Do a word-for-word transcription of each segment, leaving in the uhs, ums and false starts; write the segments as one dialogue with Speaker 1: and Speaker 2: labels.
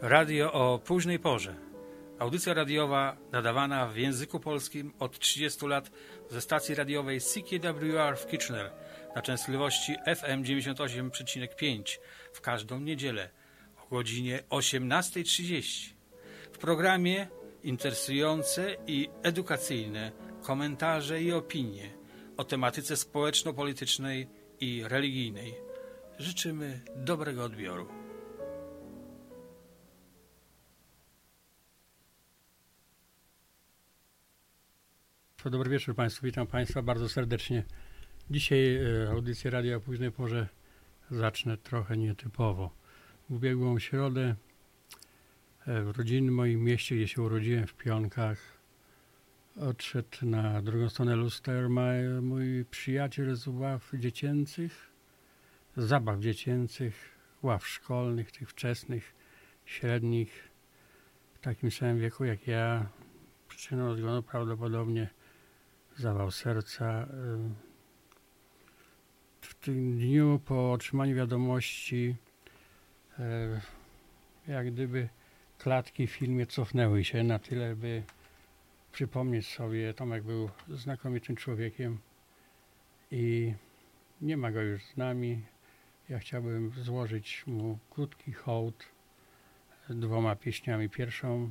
Speaker 1: Radio o późnej porze. Audycja radiowa nadawana w języku polskim od trzydziestu lat ze stacji radiowej C K W R w Kitchener na częstotliwości F M dziewięćdziesiąt osiem przecinek pięć w każdą niedzielę o godzinie osiemnasta trzydzieści. W programie interesujące i edukacyjne komentarze i opinie o tematyce społeczno-politycznej i religijnej. Życzymy dobrego odbioru.
Speaker 2: Dobry wieczór Państwu, witam Państwa bardzo serdecznie. Dzisiaj e, audycję radia o późnej porze zacznę trochę nietypowo. W ubiegłą środę e, w rodzinnym moim mieście, gdzie się urodziłem, w Pionkach, odszedł na drugą stronę luster mój przyjaciel z ław dziecięcych, z zabaw dziecięcych, ław szkolnych, tych wczesnych, średnich, w takim samym wieku jak ja. Przyczyną zgonu prawdopodobnie zawał serca. W tym dniu po otrzymaniu wiadomości jak gdyby klatki w filmie cofnęły się na tyle, by przypomnieć sobie, Tomek był znakomitym człowiekiem i nie ma go już z nami. Ja chciałbym złożyć mu krótki hołd dwoma pieśniami. Pierwszą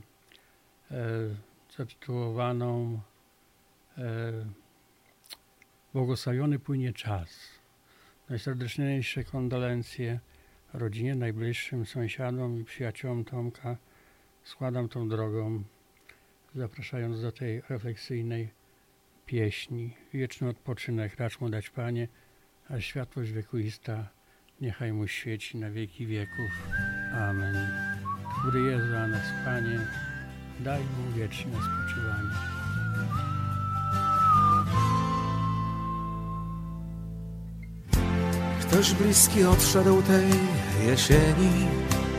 Speaker 2: zatytułowaną e, Błogosławiony płynie czas. Najserdeczniejsze kondolencje rodzinie, najbliższym sąsiadom i przyjaciołom Tomka składam tą drogą, zapraszając do tej refleksyjnej pieśni. Wieczny odpoczynek racz mu dać, Panie, a światłość wiekuista niechaj mu świeci na wieki wieków. Amen. Który jest za nas, Panie, daj mu wieczne spoczywanie.
Speaker 3: Ktoś bliski odszedł tej jesieni,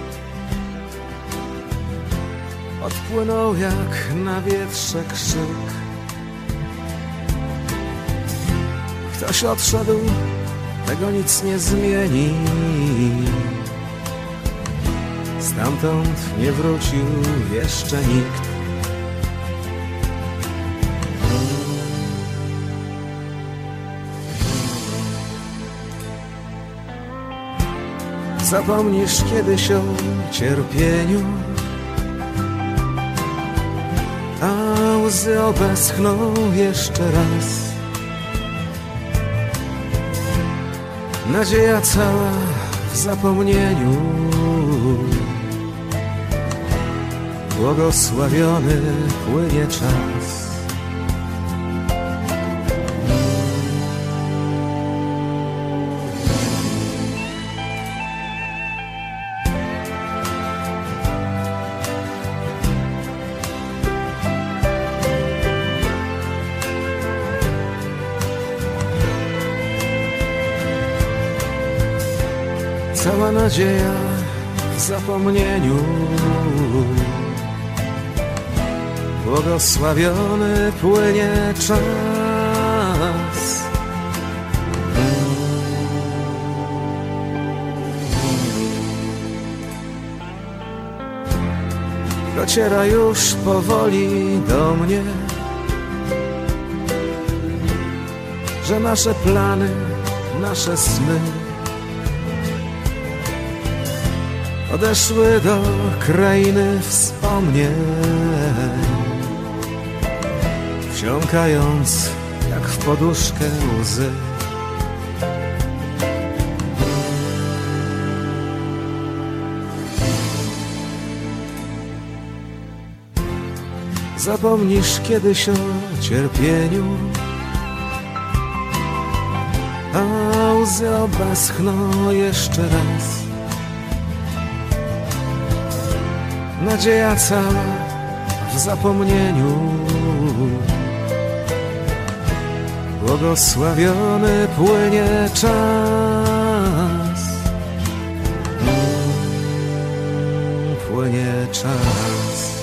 Speaker 3: odpłynął jak na wietrze krzyk. Ktoś odszedł, tego nic nie zmieni, stamtąd nie wrócił jeszcze nikt. Zapomnisz kiedyś o cierpieniu, a łzy obeschną jeszcze raz. Nadzieja cała w zapomnieniu, błogosławiony płynie czas. Cała nadzieja w zapomnieniu, błogosławiony płynie czas. Dociera już powoli do mnie, że nasze plany, nasze sny odeszły do krainy wspomnień, wsiąkając jak w poduszkę łzy. Zapomnisz kiedyś o cierpieniu, a łzy obeschną jeszcze raz. Nadzieja cała w zapomnieniu, błogosławiony płynie czas. Płynie czas.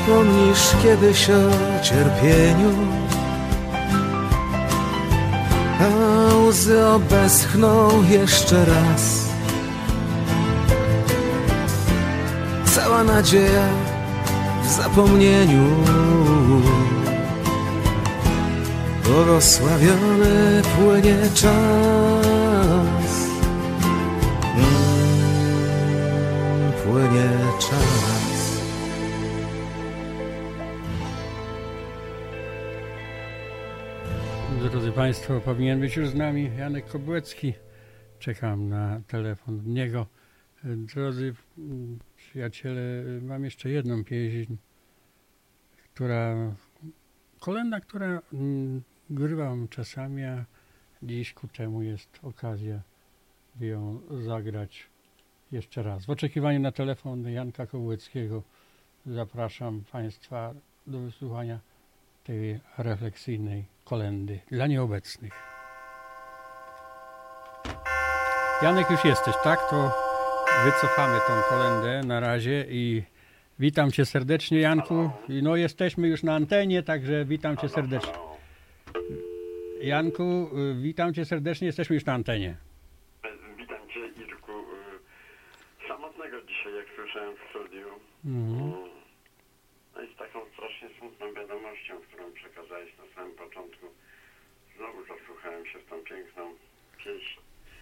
Speaker 3: zapomnisz kiedyś o cierpieniu, a łzy obeschną jeszcze raz. Cała nadzieja w zapomnieniu, błogosławiony płynie czas, mm, płynie czas.
Speaker 2: Drodzy Państwo, powinien być już z nami Janek Kobłecki. Czekam na telefon od niego. Drodzy przyjaciele, mam jeszcze jedną pieśń, która, kolęda, która grywam czasami, a dziś ku temu jest okazja, by ją zagrać jeszcze raz. W oczekiwaniu na telefon Janka Kobłeckiego zapraszam Państwa do wysłuchania tej refleksyjnej kolędy dla nieobecnych. Janek, już jesteś, tak? To wycofamy tą kolędę na razie i witam Cię serdecznie, Janku. No, jesteśmy już na antenie, także witam Cię serdecznie. Janku, witam Cię serdecznie, jesteśmy już na antenie.
Speaker 4: Witam Cię, Irku. Samotnego dzisiaj, jak słyszałem w studiu.
Speaker 2: Mhm.
Speaker 4: No i z taką strasznie smutną wiadomością, którą przekazałeś na samym początku. Znowu zasłuchałem się w tą piękną pieśń.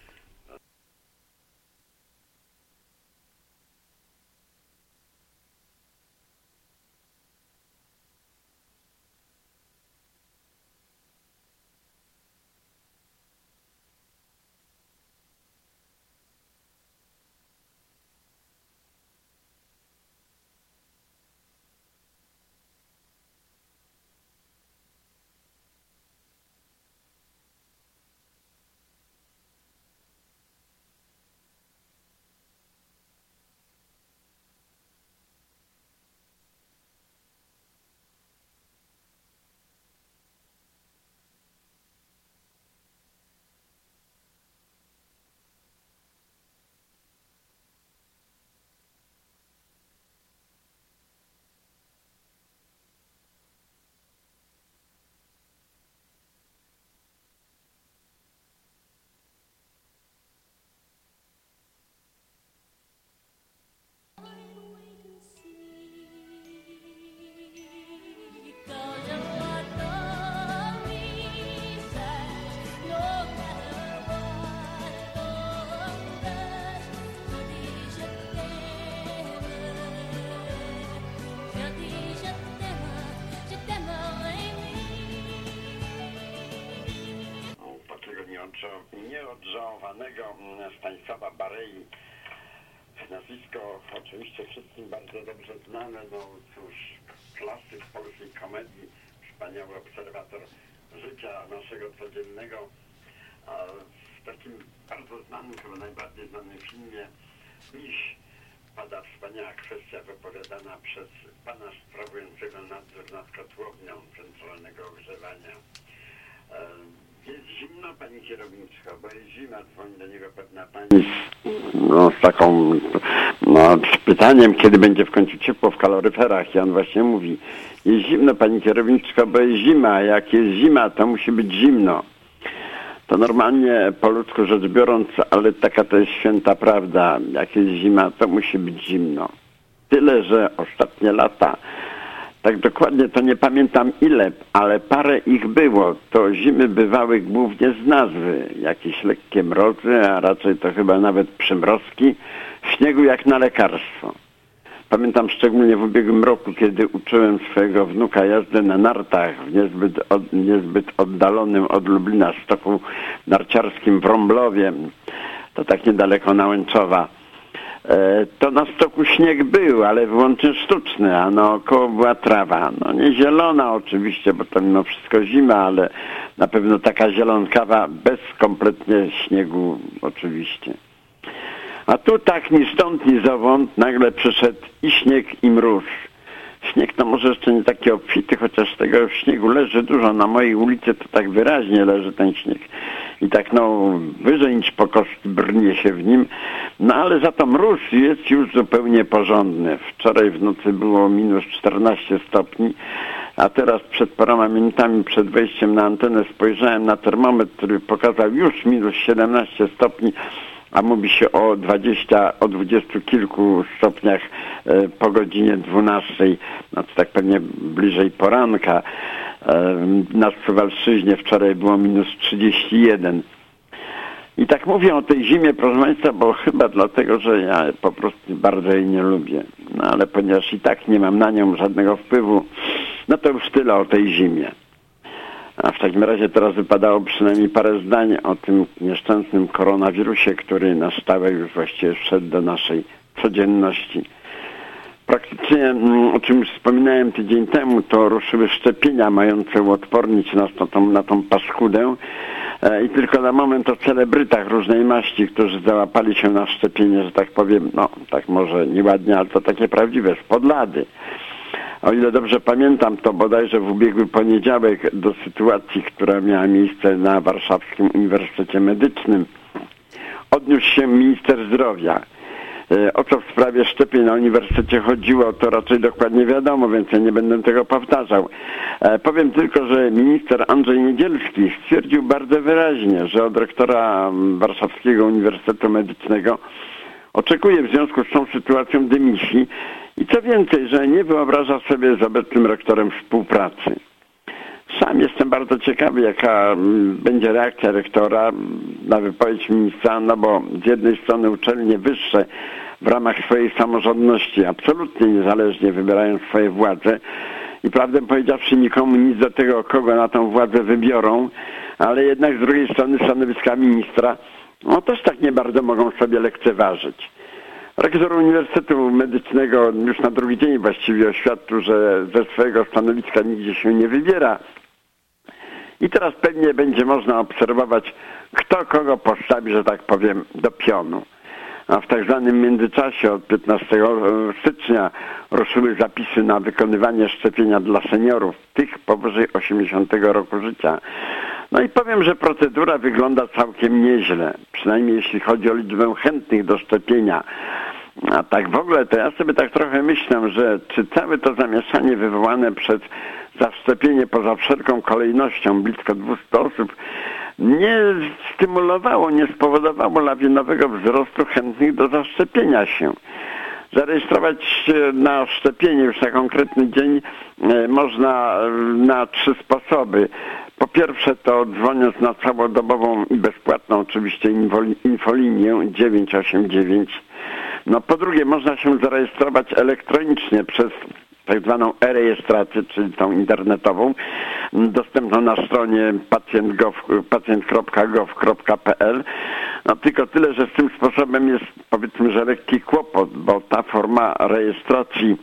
Speaker 4: Nieodżałowanego Stanisława Barei, nazwisko oczywiście wszystkim bardzo dobrze znane, no cóż, klasyk polskiej komedii, wspaniały obserwator życia naszego codziennego, a w takim bardzo znanym, chyba najbardziej znanym filmie Miś pada wspaniała kwestia wypowiadana przez pana sprawującego nadzór nad kotłownią centralnego ogrzewania. Jest zimno, pani kierowniczko, bo jest zima, dzwoni do niego pewna pani no, z taką, no, z pytaniem, kiedy będzie w końcu ciepło w kaloryferach i on właśnie mówi, jest zimno, pani kierowniczko, bo jest zima, a jak jest zima, to musi być zimno. To normalnie po ludzku rzecz biorąc, ale taka to jest święta prawda, jak jest zima, to musi być zimno. Tyle, że ostatnie lata, tak dokładnie to nie pamiętam ile, ale parę ich było. To zimy bywały głównie z nazwy. Jakieś lekkie mrozy, a raczej to chyba nawet przymrozki. W śniegu jak na lekarstwo. Pamiętam szczególnie w ubiegłym roku, kiedy uczyłem swojego wnuka jazdy na nartach w niezbyt, od, niezbyt oddalonym od Lublina stoku narciarskim w Rąblowie. To tak niedaleko Nałęczowa. To na stoku śnieg był, ale wyłącznie sztuczny, a naokoło była trawa. No nie zielona oczywiście, bo to mimo wszystko zima, ale na pewno taka zielonkawa bez kompletnie śniegu oczywiście. A tu tak ni stąd, ni zowąd nagle przyszedł i śnieg, i mróz. Śnieg to może jeszcze nie taki obfity, chociaż tego śniegu leży dużo. Na mojej ulicy to tak wyraźnie leży ten śnieg. I tak no wyżej niż po kostki brnie się w nim. No ale za to mróz jest już zupełnie porządny. Wczoraj w nocy było minus czternaście stopni, a teraz przed paroma minutami przed wejściem na antenę spojrzałem na termometr, który pokazał już minus siedemnaście stopni, a mówi się o dwudziestu, o dwudziestu kilku stopniach po godzinie dwunastej, no to tak pewnie bliżej poranka. Na Suwalszczyźnie wczoraj było minus trzydzieści jeden. I tak mówię o tej zimie, proszę Państwa, bo chyba dlatego, że ja po prostu bardzo jej nie lubię. No ale ponieważ i tak nie mam na nią żadnego wpływu, no to już tyle o tej zimie. A w takim razie teraz wypadało przynajmniej parę zdań o tym nieszczęsnym koronawirusie, który na stałe już właściwie wszedł do naszej codzienności. Praktycznie, o czym już wspominałem tydzień temu, to ruszyły szczepienia mające uodpornić nas na tą, na tą paskudę. I tylko na moment o celebrytach różnej maści, którzy załapali się na szczepienie, że tak powiem, no tak może nieładnie, ale to takie prawdziwe, z podlady. O ile dobrze pamiętam, to bodajże w ubiegły poniedziałek do sytuacji, która miała miejsce na Warszawskim Uniwersytecie Medycznym, odniósł się minister zdrowia. O co w sprawie szczepień na uniwersytecie chodziło, to raczej dokładnie wiadomo, więc ja nie będę tego powtarzał. Powiem tylko, że minister Andrzej Niedzielski stwierdził bardzo wyraźnie, że od rektora Warszawskiego Uniwersytetu Medycznego oczekuje w związku z tą sytuacją dymisji i co więcej, że nie wyobraża sobie z obecnym rektorem współpracy. Sam jestem bardzo ciekawy, jaka będzie reakcja rektora na wypowiedź ministra, no bo z jednej strony uczelnie wyższe w ramach swojej samorządności absolutnie niezależnie wybierają swoje władze i prawdę powiedziawszy nikomu nic do tego, kogo na tą władzę wybiorą, ale jednak z drugiej strony stanowiska ministra no też tak nie bardzo mogą sobie lekceważyć. Rektor Uniwersytetu Medycznego już na drugi dzień właściwie oświadczył, że ze swojego stanowiska nigdzie się nie wybiera. I teraz pewnie będzie można obserwować, kto kogo postawi, że tak powiem, do pionu. A w tak zwanym międzyczasie od piętnastego stycznia ruszyły zapisy na wykonywanie szczepienia dla seniorów, tych powyżej osiemdziesiątego roku życia. No i powiem, że procedura wygląda całkiem nieźle, przynajmniej jeśli chodzi o liczbę chętnych do szczepienia. A tak w ogóle to ja sobie tak trochę myślę, że czy całe to zamieszanie wywołane przez zaszczepienie poza wszelką kolejnością blisko dwieście osób nie stymulowało, nie spowodowało lawinowego wzrostu chętnych do zaszczepienia się. Zarejestrować się na szczepienie już na konkretny dzień można na trzy sposoby. Po pierwsze to dzwoniąc na całodobową i bezpłatną oczywiście infolinię dziewięć osiem dziewięć. No po drugie można się zarejestrować elektronicznie przez tak zwaną e-rejestrację, czyli tą internetową, dostępną na stronie pacjent kropka gov kropka p l. No tylko tyle, że z tym sposobem jest powiedzmy, że lekki kłopot, bo ta forma rejestracji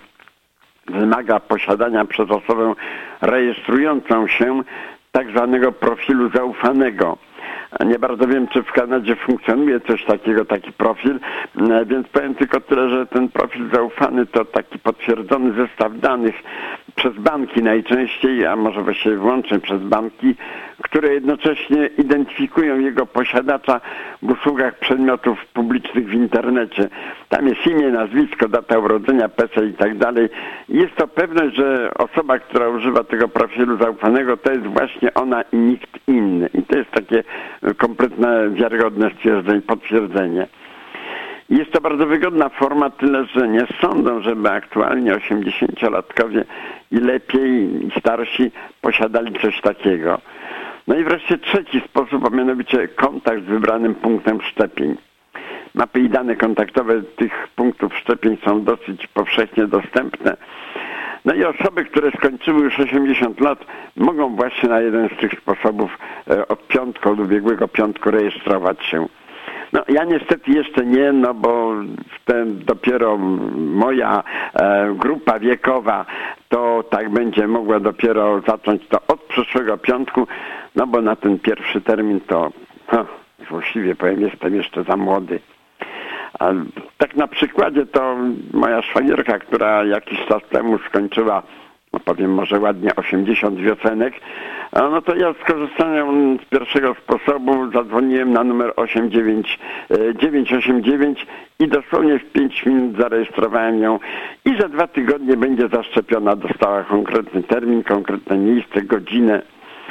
Speaker 4: wymaga posiadania przez osobę rejestrującą się tak zwanego profilu zaufanego. Nie bardzo wiem, czy w Kanadzie funkcjonuje coś takiego, taki profil, więc powiem tylko tyle, że ten profil zaufany to taki potwierdzony zestaw danych przez banki najczęściej, a może właściwie wyłącznie przez banki, które jednocześnie identyfikują jego posiadacza w usługach przedmiotów publicznych w internecie. Tam jest imię, nazwisko, data urodzenia, PESEL i tak dalej. Jest to pewność, że osoba, która używa tego profilu zaufanego, to jest właśnie ona i nikt inny. I to jest takie kompletne, wiarygodne stwierdzenie, potwierdzenie. Jest to bardzo wygodna forma, tyle że nie sądzą, żeby aktualnie osiemdziesięciolatkowie i lepiej i starsi posiadali coś takiego. No i wreszcie trzeci sposób, a mianowicie kontakt z wybranym punktem szczepień. Mapy i dane kontaktowe tych punktów szczepień są dosyć powszechnie dostępne. No i osoby, które skończyły już osiemdziesiąt lat, mogą właśnie na jeden z tych sposobów od piątku, od ubiegłego piątku rejestrować się. No ja niestety jeszcze nie, no bo ten dopiero moja e, grupa wiekowa to tak będzie mogła dopiero zacząć to od przyszłego piątku, no bo na ten pierwszy termin to no, właściwie powiem, jestem jeszcze za młody. A tak na przykładzie to moja szwagierka, która jakiś czas temu skończyła, no powiem może ładnie, osiemdziesiąt wiosenek, no to ja skorzystałem z pierwszego sposobu, zadzwoniłem na numer osiem dziewięć dziewięć osiem dziewięć i dosłownie w pięć minut zarejestrowałem ją i za dwa tygodnie będzie zaszczepiona, dostała konkretny termin, konkretne miejsce, godzinę.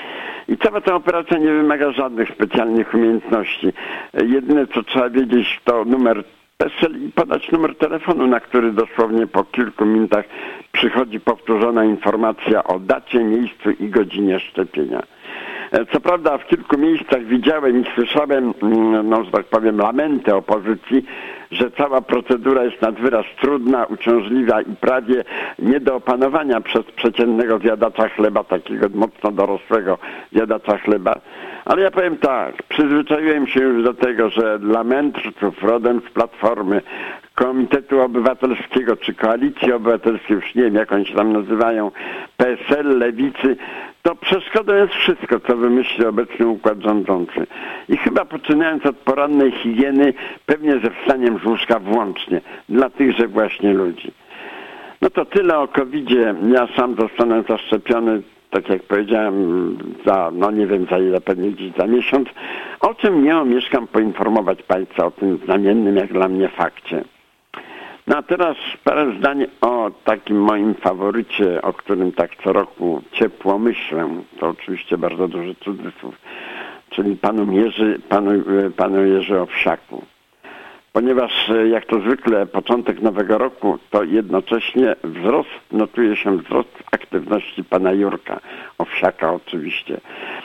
Speaker 4: I cała ta operacja nie wymaga żadnych specjalnych umiejętności. Jedyne co trzeba wiedzieć to numer PESEL i podać numer telefonu, na który dosłownie po kilku minutach przychodzi powtórzona informacja o dacie, miejscu i godzinie szczepienia. Co prawda w kilku miejscach widziałem i słyszałem, no że tak powiem, lamenty opozycji, że cała procedura jest nad wyraz trudna, uciążliwa i prawie nie do opanowania przez przeciętnego zjadacza chleba, takiego mocno dorosłego zjadacza chleba. Ale ja powiem tak, przyzwyczaiłem się już do tego, że dla mędrców rodem z Platformy, Komitetu Obywatelskiego czy Koalicji Obywatelskiej, już nie wiem jak oni się tam nazywają, P S L, Lewicy, to przeszkodą jest wszystko, co wymyśli obecny układ rządzący. I chyba poczynając od porannej higieny, pewnie ze wstaniem z łóżka włącznie, dla tychże właśnie ludzi. No to tyle o kowidzie. Ja sam zostanę zaszczepiony, tak jak powiedziałem, za, no nie wiem za ile, pewnie gdzieś za miesiąc, o czym nie omieszkam poinformować Państwa o tym znamiennym jak dla mnie fakcie. No a teraz parę zdań o takim moim faworycie, o którym tak co roku ciepło myślę. To oczywiście bardzo duży cudzysłów, czyli panu Jerzy, panu, panu Jerzy Owsiaku. Ponieważ jak to zwykle początek nowego roku, to jednocześnie wzrost, notuje się wzrost aktywności pana Jurka Owsiaka oczywiście,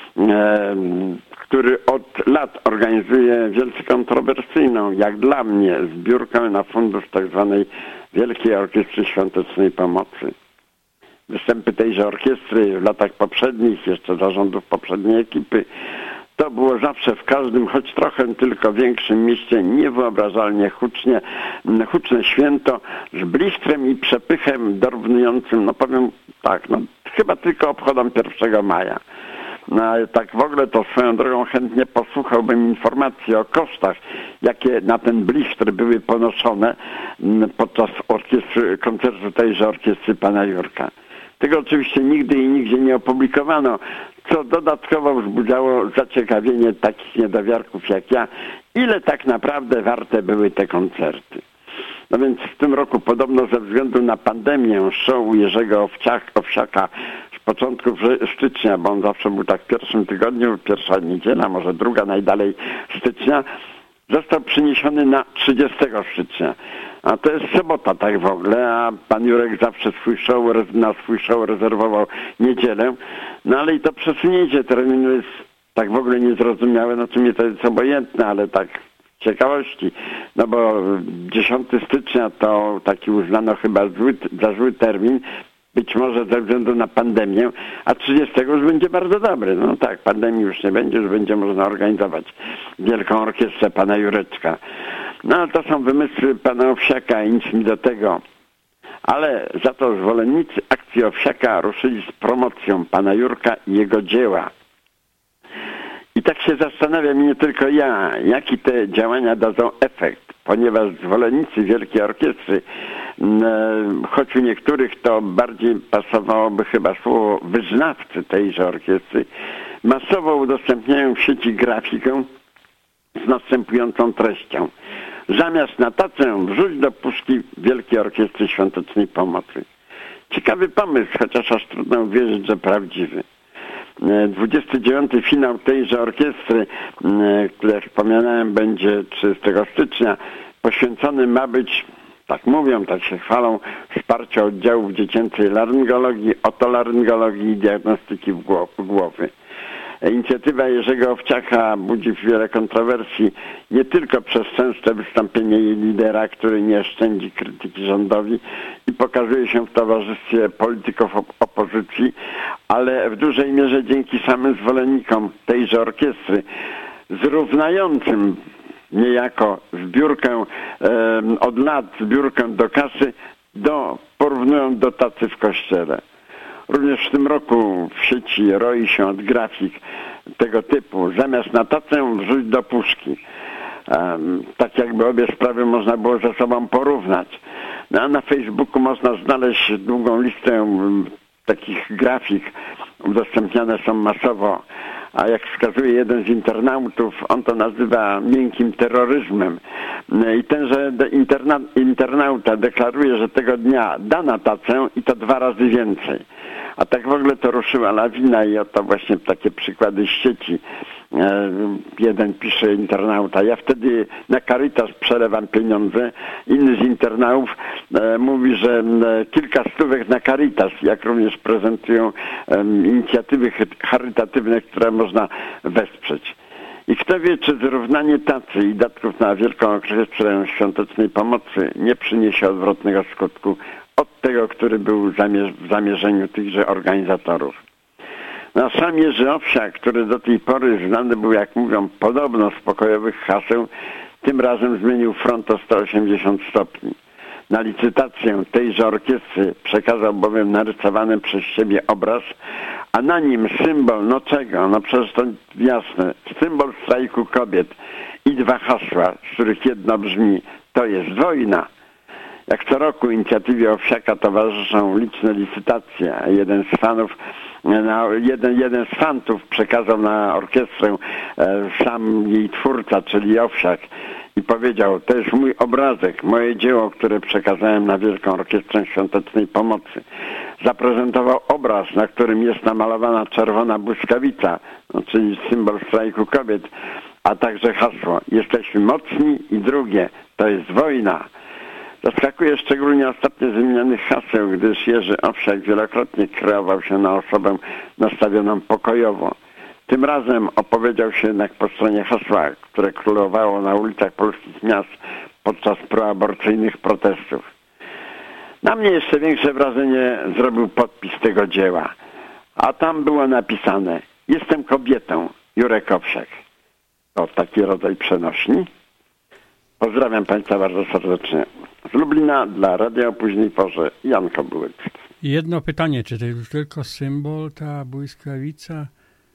Speaker 4: e, który od lat organizuje wielce kontrowersyjną, jak dla mnie, zbiórkę na fundusz tak zwanej Wielkiej Orkiestry Świątecznej Pomocy. Występy tejże orkiestry w latach poprzednich, jeszcze zarządów poprzedniej ekipy, to było zawsze w każdym, choć trochę tylko większym mieście, niewyobrażalnie hucznie, huczne święto z blistrem i przepychem dorównującym, no powiem tak, no chyba tylko obchodzą pierwszego maja. No ale tak w ogóle to swoją drogą chętnie posłuchałbym informacji o kosztach, jakie na ten blistr były ponoszone podczas orkiestry, koncertu tejże orkiestry pana Jurka. Tego oczywiście nigdy i nigdzie nie opublikowano, co dodatkowo wzbudzało zaciekawienie takich niedowiarków jak ja, ile tak naprawdę warte były te koncerty. No więc w tym roku podobno ze względu na pandemię show Jerzego Owsiaka z początku stycznia, bo on zawsze był tak w pierwszym tygodniu, pierwsza niedziela, może druga najdalej stycznia, został przeniesiony na trzydziestego stycznia. A to jest sobota tak w ogóle, a pan Jurek zawsze swój show, na swój show rezerwował niedzielę. No ale i to przesunięcie terminu jest tak w ogóle niezrozumiałe, no czy mnie to jest obojętne, ale tak z ciekawości. No bo dziesiątego stycznia to taki uznano chyba zły, za zły termin, być może ze względu na pandemię, a trzydziestego już będzie bardzo dobry. No tak, pandemii już nie będzie, już będzie można organizować wielką orkiestrę pana Jureczka. No ale to są wymysły pana Owsiaka i nic mi do tego. Ale za to zwolennicy akcji Owsiaka ruszyli z promocją pana Jurka i jego dzieła. I tak się zastanawiam, nie tylko ja, jaki te działania dadzą efekt, ponieważ zwolennicy Wielkiej Orkiestry, choć u niektórych to bardziej pasowałoby chyba słowo wyznawcy tejże orkiestry, masowo udostępniają w sieci grafikę z następującą treścią. Zamiast na tacę wrzuć do puszki Wielkiej Orkiestry Świątecznej Pomocy. Ciekawy pomysł, chociaż aż trudno uwierzyć, że prawdziwy. dwudziesty dziewiąty finał tejże orkiestry, który jak wspomniałem będzie trzydziestego stycznia, poświęcony ma być, tak mówią, tak się chwalą, wsparciu oddziałów dziecięcej laryngologii, otolaryngologii i diagnostyki głowy. Inicjatywa Jerzego Owsiaka budzi wiele kontrowersji, nie tylko przez częste wystąpienie jej lidera, który nie szczędzi krytyki rządowi i pokazuje się w towarzystwie polityków op- opozycji, ale w dużej mierze dzięki samym zwolennikom tejże orkiestry, zrównającym niejako zbiórkę e, od lat, zbiórkę do kasy, do, porównują do tacy w kościele. Również w tym roku w sieci roi się od grafik tego typu. Zamiast na tacę wrzuć do puszki. um, tak jakby obie sprawy można było ze sobą porównać. No, a na Facebooku można znaleźć długą listę um, takich grafik, udostępniane są masowo, a jak wskazuje jeden z internautów, on to nazywa miękkim terroryzmem. I tenże interna, internauta deklaruje, że tego dnia da na tacę i to dwa razy więcej. A tak w ogóle to ruszyła lawina i oto właśnie takie przykłady z sieci. Jeden pisze internauta, ja wtedy na Caritas przelewam pieniądze. Inny z internautów e, mówi, że e, kilka stówek na Caritas, jak również prezentują e, inicjatywy charytatywne, które można wesprzeć. I kto wie, czy zrównanie tacy i datków na Wielką Orkiestrę Świątecznej Pomocy nie przyniesie odwrotnego skutku od tego, który był zamierz- w zamierzeniu tychże organizatorów. No, sam Jerzy Owsiak, który do tej pory znany był, jak mówią, podobno z pokojowych haseł, tym razem zmienił front o sto osiemdziesiąt stopni. Na licytację tejże orkiestry przekazał bowiem narysowany przez siebie obraz, a na nim symbol, no czego? No przecież to jasne, symbol strajku kobiet i dwa hasła, z których jedno brzmi, to jest wojna. Jak co roku inicjatywie Owsiaka towarzyszą liczne licytacje, a jeden z fanów, no, jeden, jeden z fantów przekazał na orkiestrę e, sam jej twórca, czyli Owsiak, i powiedział, to jest mój obrazek, moje dzieło, które przekazałem na Wielką Orkiestrę Świątecznej Pomocy. Zaprezentował obraz, na którym jest namalowana czerwona błyskawica, no, czyli symbol strajku kobiet, a także hasło, jesteśmy mocni, i drugie, to jest wojna. Zaskakuje szczególnie ostatnie z wymienionych haseł, gdyż Jerzy Owsiak wielokrotnie kreował się na osobę nastawioną pokojowo. Tym razem opowiedział się jednak po stronie hasła, które królowało na ulicach polskich miast podczas proaborcyjnych protestów. Na mnie jeszcze większe wrażenie zrobił podpis tego dzieła, a tam było napisane: jestem kobietą, Jurek Owsiak. To taki rodzaj przenośni. Pozdrawiam Państwa bardzo serdecznie. Z Lublina dla Radia o Późnej Porze, Jan Kobyłek.
Speaker 2: Jedno pytanie, czy to jest tylko symbol, ta błyskawica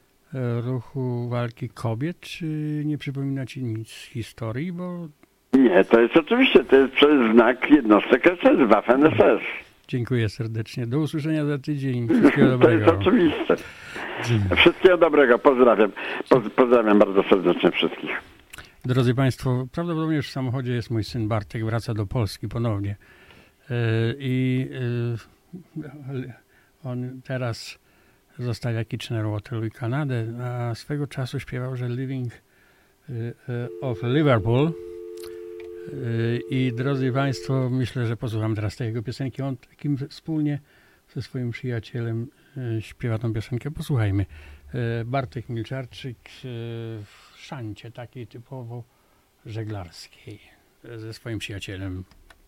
Speaker 2: ruchu walki kobiet, czy nie przypomina Ci nic z historii, bo...
Speaker 4: Nie, to jest oczywiście, to jest przez znak jednostek S S, Waffen S S.
Speaker 2: Dziękuję serdecznie. Do usłyszenia za tydzień. Wszystkiego dobrego.
Speaker 4: To jest oczywiste. Wszystkiego dobrego. Pozdrawiam. Pozdrawiam bardzo serdecznie wszystkich.
Speaker 2: Drodzy Państwo, prawdopodobnie już w samochodzie jest mój syn Bartek, wraca do Polski ponownie. I on teraz zostawia Kitchener, Waterloo i Kanadę, a swego czasu śpiewał, że Living of Liverpool. I drodzy Państwo, myślę, że posłucham teraz tej jego piosenki. On takim wspólnie ze swoim przyjacielem śpiewa tą piosenkę. Posłuchajmy. Bartek Milczarczyk w szancie takiej typowo żeglarskiej ze swoim przyjacielem.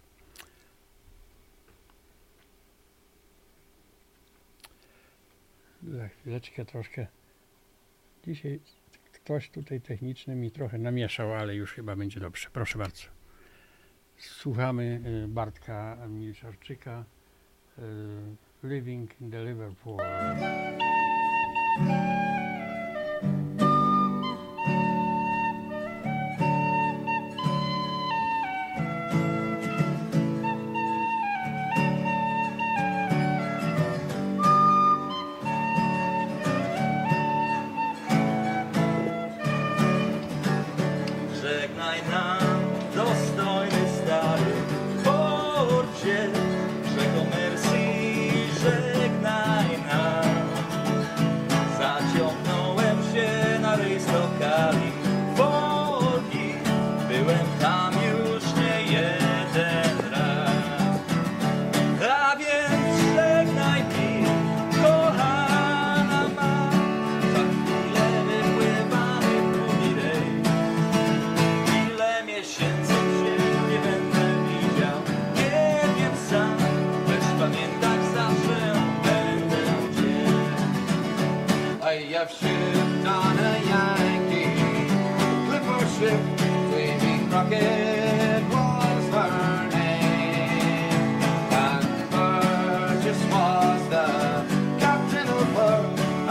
Speaker 2: Za chwileczkę troszkę. Dzisiaj ktoś tutaj techniczny mi trochę namieszał, ale już chyba będzie dobrze. Proszę bardzo. Słuchamy Bartka Milczarczyka, Living in the Liverpool.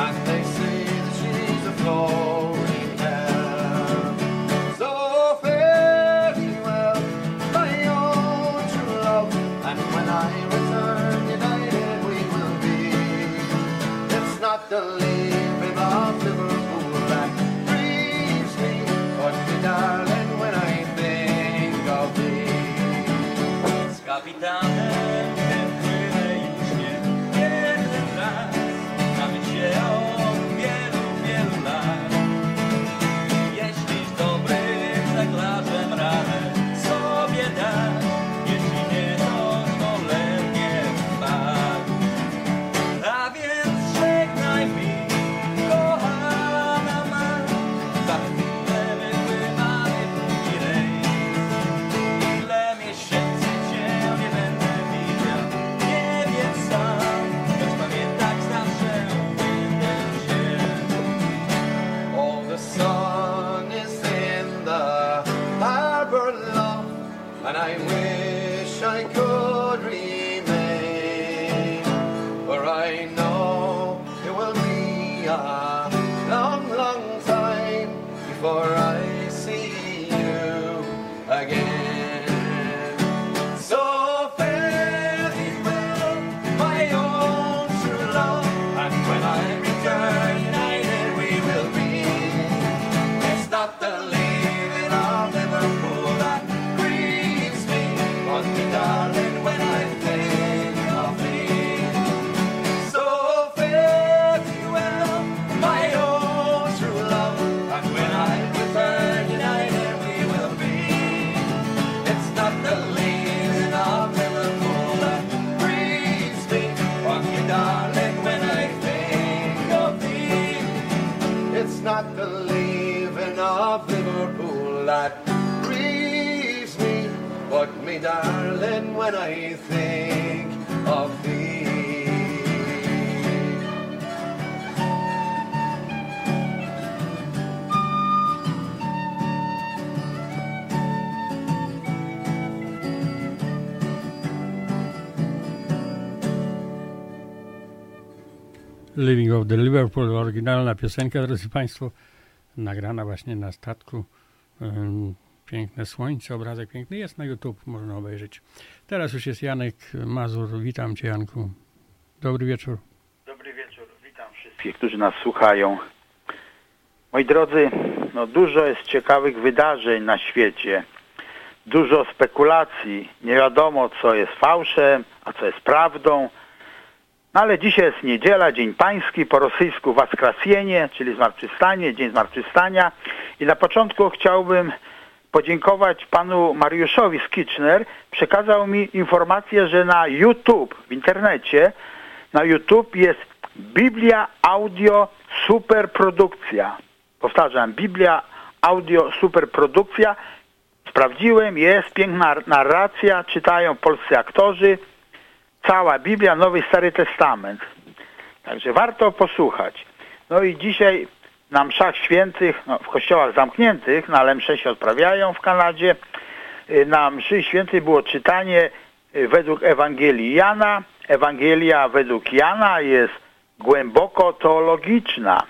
Speaker 5: So fair.
Speaker 3: not the leaving of Liverpool that grieves me, but me darling, when I think of thee.
Speaker 5: Z kapitanem płynę już nie jeden raz, znamy się od wielu, wielu lat. Jeśli z dobrym żeglarzem radę sobie dać, jeśli nie, to szkolenie wpadł. A więc żegnaj mi, kochana ma, za chwilę wypływamy w rejs. Ile miesięcy cię nie będę widział, nie wiem sam, lecz pamiętać zawsze będę się.
Speaker 3: Oh, the sun is in the harbor, love, and I wish I could remain, for I know it will be a long, long time before I see you again. So fare thee well, my own true love, and when I return united we will be. It's not the leaving of Liverpool that grieves me, but me darling, when I think of thee. So fare thee well, my own true love, and when I return united we will be. It's not the leaving of Liverpool that grieves me, but me darling, when I think of thee. It's not the leaving of Liverpool that grieves me, but me darling, when I think of thee.
Speaker 2: Living of the Liverpool, oryginalna piosenka, drodzy Państwo, nagrana właśnie na statku. Ym, Piękne słońce, obrazek piękny, jest na YouTube, można obejrzeć. Teraz już jest Janek Mazur, witam Cię, Janku. Dobry wieczór.
Speaker 6: Dobry wieczór, witam wszystkich, którzy nas słuchają. Moi drodzy, no dużo jest ciekawych wydarzeń na świecie. Dużo spekulacji, nie wiadomo co jest fałszem, a co jest prawdą. No ale dzisiaj jest niedziela, Dzień Pański, po rosyjsku Waskrasienie, czyli Zmartwychwstanie, Dzień Zmartwychwstania. I na początku chciałbym podziękować panu Mariuszowi z Kitchener. Przekazał mi informację, że na YouTube, w internecie, na YouTube jest Biblia Audio Superprodukcja. Powtarzam, Biblia Audio Superprodukcja. Sprawdziłem, jest piękna narracja, czytają polscy aktorzy. Cała Biblia, Nowy i Stary Testament. Także warto posłuchać. No i dzisiaj na mszach świętych, no, w kościołach zamkniętych, na ale msze się odprawiają w Kanadzie. Na mszy świętej było czytanie według Ewangelii Jana. Ewangelia według Jana jest głęboko teologiczna.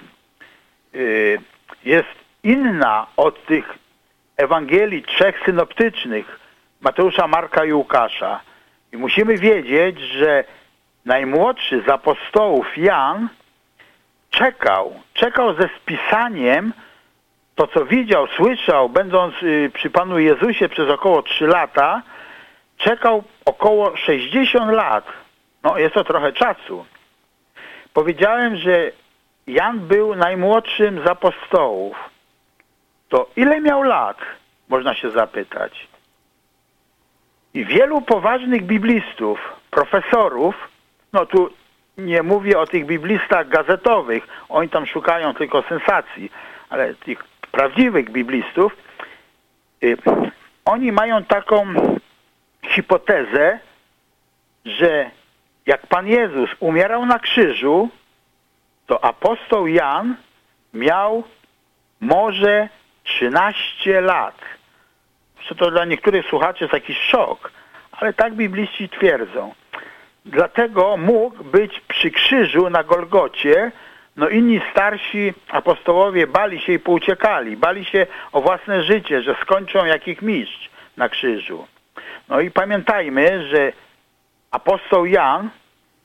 Speaker 6: Jest inna od tych Ewangelii trzech synoptycznych, Mateusza, Marka i Łukasza. I musimy wiedzieć, że najmłodszy z apostołów Jan czekał, czekał ze spisaniem to, co widział, słyszał, będąc przy Panu Jezusie przez około trzy lata, czekał około sześćdziesiąt lat. No, jest to trochę czasu. Powiedziałem, że Jan był najmłodszym z apostołów. To ile miał lat? Można się zapytać. I wielu poważnych biblistów, profesorów, no tu nie mówię o tych biblistach gazetowych, oni tam szukają tylko sensacji, ale tych prawdziwych biblistów, y, oni mają taką hipotezę, że jak Pan Jezus umierał na krzyżu, to apostoł Jan miał może trzynaście lat. To dla niektórych słuchaczy jest jakiś szok, ale tak bibliści twierdzą. Dlatego mógł być przy krzyżu na Golgocie, no inni starsi apostołowie bali się i pouciekali, bali się o własne życie, że skończą jak ich mistrz na krzyżu. No i pamiętajmy, że apostoł Jan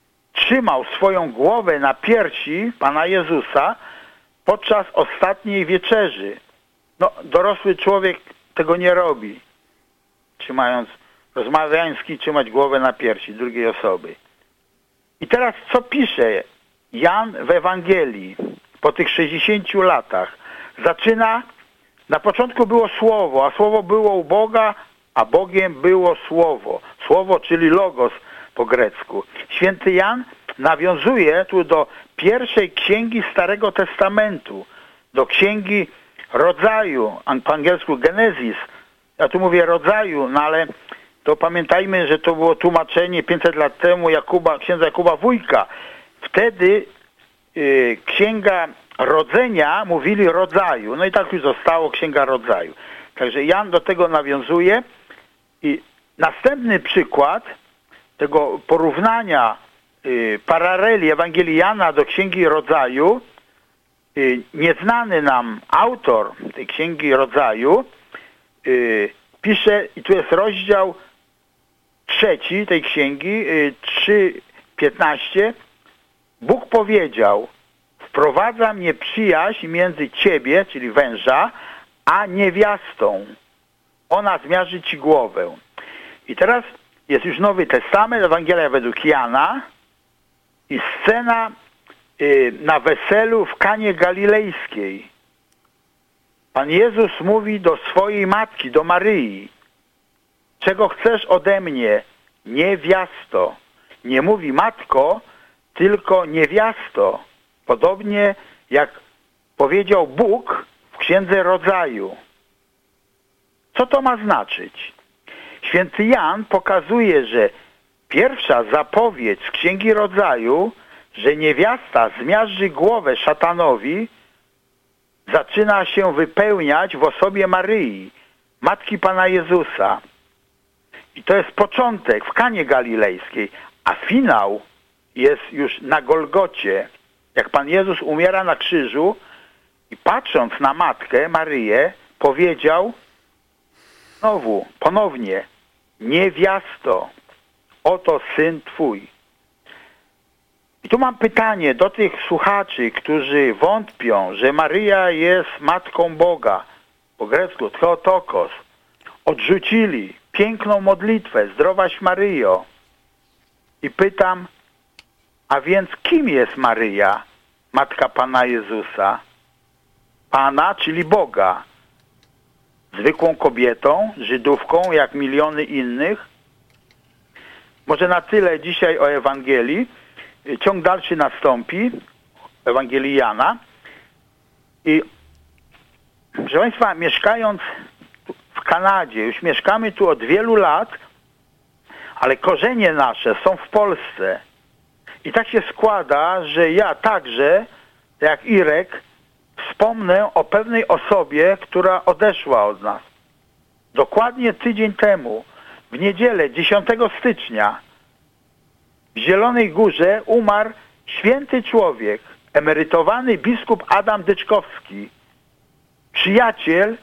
Speaker 6: trzymał swoją głowę na piersi Pana Jezusa podczas ostatniej wieczerzy. No, dorosły człowiek tego nie robi. Trzymając, rozmawiając z kim, trzymać głowę na piersi drugiej osoby. I teraz co pisze Jan w Ewangelii po tych sześćdziesięciu latach? Zaczyna, na początku było Słowo, a Słowo było u Boga, a Bogiem było Słowo. Słowo, czyli logos po grecku. Święty Jan nawiązuje tu do pierwszej księgi Starego Testamentu, do księgi rodzaju, po angielsku Genesis. Ja tu mówię rodzaju, no ale to pamiętajmy, że to było tłumaczenie pięćset lat temu Jakuba, księdza Jakuba Wójka. Wtedy y, księga rodzenia mówili rodzaju. No i tak już zostało księga rodzaju. Także Jan do tego nawiązuje. I następny przykład tego porównania y, paraleli Ewangelii Jana do księgi rodzaju, y, nieznany nam autor tej księgi rodzaju y, pisze, i tu jest rozdział trzeci tej księgi, y, trzy piętnaście. Bóg powiedział: wprowadzam nieprzyjaźń między ciebie, czyli węża, a niewiastą. Ona zmiażdży ci głowę. I teraz jest już Nowy Testament, Ewangelia według Jana i scena y, na weselu w Kanie Galilejskiej. Pan Jezus mówi do swojej matki, do Maryi: czego chcesz ode mnie, niewiasto? Nie mówi matko, tylko niewiasto. Podobnie jak powiedział Bóg w Księdze Rodzaju. Co to ma znaczyć? Święty Jan pokazuje, że pierwsza zapowiedź z Księgi Rodzaju, że niewiasta zmiażdży głowę szatanowi, zaczyna się wypełniać w osobie Maryi, matki Pana Jezusa. I to jest początek w Kanie Galilejskiej, a finał jest już na Golgocie. Jak Pan Jezus umiera na krzyżu i patrząc na matkę Maryję, powiedział znowu, ponownie: niewiasto, oto syn Twój. I tu mam pytanie do tych słuchaczy, którzy wątpią, że Maryja jest Matką Boga, po grecku Theotokos. Odrzucili piękną modlitwę, zdrowaś Maryjo. I pytam, a więc kim jest Maryja, Matka Pana Jezusa? Pana, czyli Boga. Zwykłą kobietą, Żydówką, jak miliony innych? Może na tyle dzisiaj o Ewangelii. Ciąg dalszy nastąpi, Ewangelii Jana. I proszę Państwa, mieszkając w Kanadzie, już mieszkamy tu od wielu lat, ale korzenie nasze są w Polsce. I tak się składa, że ja także, jak Irek, wspomnę o pewnej osobie, która odeszła od nas. Dokładnie tydzień temu, w niedzielę, dziesiątego stycznia, w Zielonej Górze umarł święty człowiek, emerytowany biskup Adam Dyczkowski, przyjaciel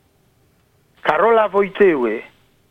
Speaker 6: Karola Wojtyły,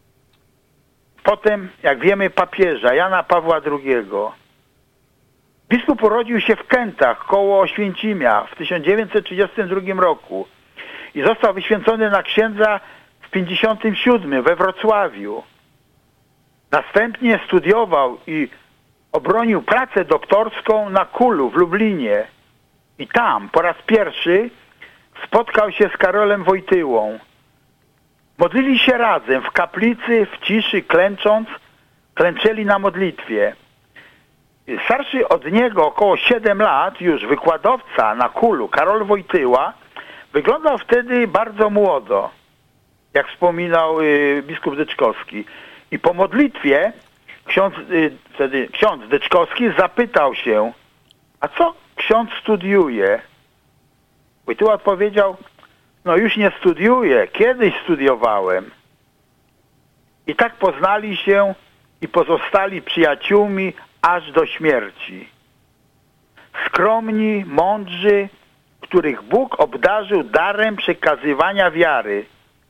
Speaker 6: potem, jak wiemy, papieża Jana Pawła drugiego. Biskup urodził się w Kętach koło Oświęcimia w tysiąc dziewięćset trzydziestym drugim roku i został wyświęcony na księdza w pięćdziesiątym siódmym we Wrocławiu. Następnie studiował i obronił pracę doktorską na Kulu w Lublinie i tam po raz pierwszy spotkał się z Karolem Wojtyłą. Modlili się razem w kaplicy, w ciszy, klęcząc, klęczeli na modlitwie. Starszy od niego około siedem lat, już wykładowca na Kulu, Karol Wojtyła, wyglądał wtedy bardzo młodo, jak wspominał y, biskup Dyczkowski. I po modlitwie ksiądz, y, wtedy ksiądz Dyczkowski zapytał się: a co ksiądz studiuje? Wojtyła odpowiedział: no już nie studiuję, kiedyś studiowałem. I tak poznali się i pozostali przyjaciółmi aż do śmierci. Skromni, mądrzy, których Bóg obdarzył darem przekazywania wiary.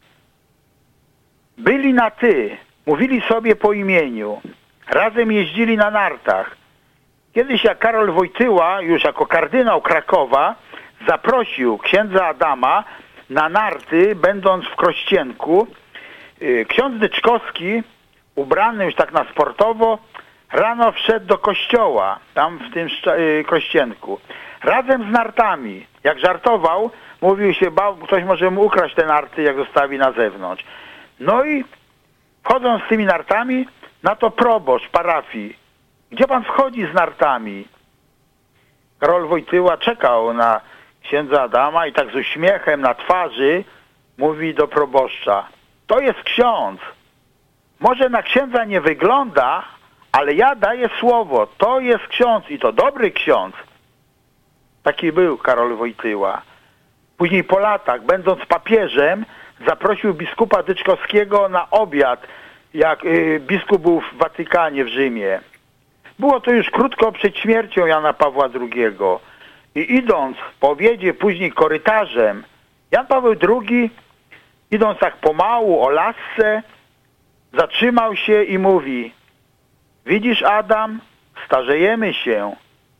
Speaker 6: Byli na ty, mówili sobie po imieniu, razem jeździli na nartach Kiedyś jak Karol Wojtyła, już jako kardynał Krakowa, zaprosił księdza Adama na narty, będąc w Krościenku, ksiądz Dyczkowski, ubrany już tak na sportowo, rano wszedł do kościoła, tam w tym Krościenku, razem z nartami. Jak żartował, mówił się, bał, ktoś może mu ukraść te narty, jak zostawi na zewnątrz. No i wchodząc z tymi nartami, na to proboszcz parafii. Gdzie pan wchodzi z nartami? Karol Wojtyła czekał na księdza Adama i tak z uśmiechem na twarzy mówi do proboszcza: to jest ksiądz. Może na księdza nie wygląda, ale ja daję słowo, to jest ksiądz i to dobry ksiądz. Taki był Karol Wojtyła. Później po latach, będąc papieżem, zaprosił biskupa Dyczkowskiego na obiad, jak y, biskup był w Watykanie w Rzymie. Było to już krótko przed śmiercią Jana Pawła drugiego. I idąc po obiedzie później korytarzem, Jan Paweł drugi, idąc tak pomału o lasce, zatrzymał się i mówi: widzisz, Adam, starzejemy się.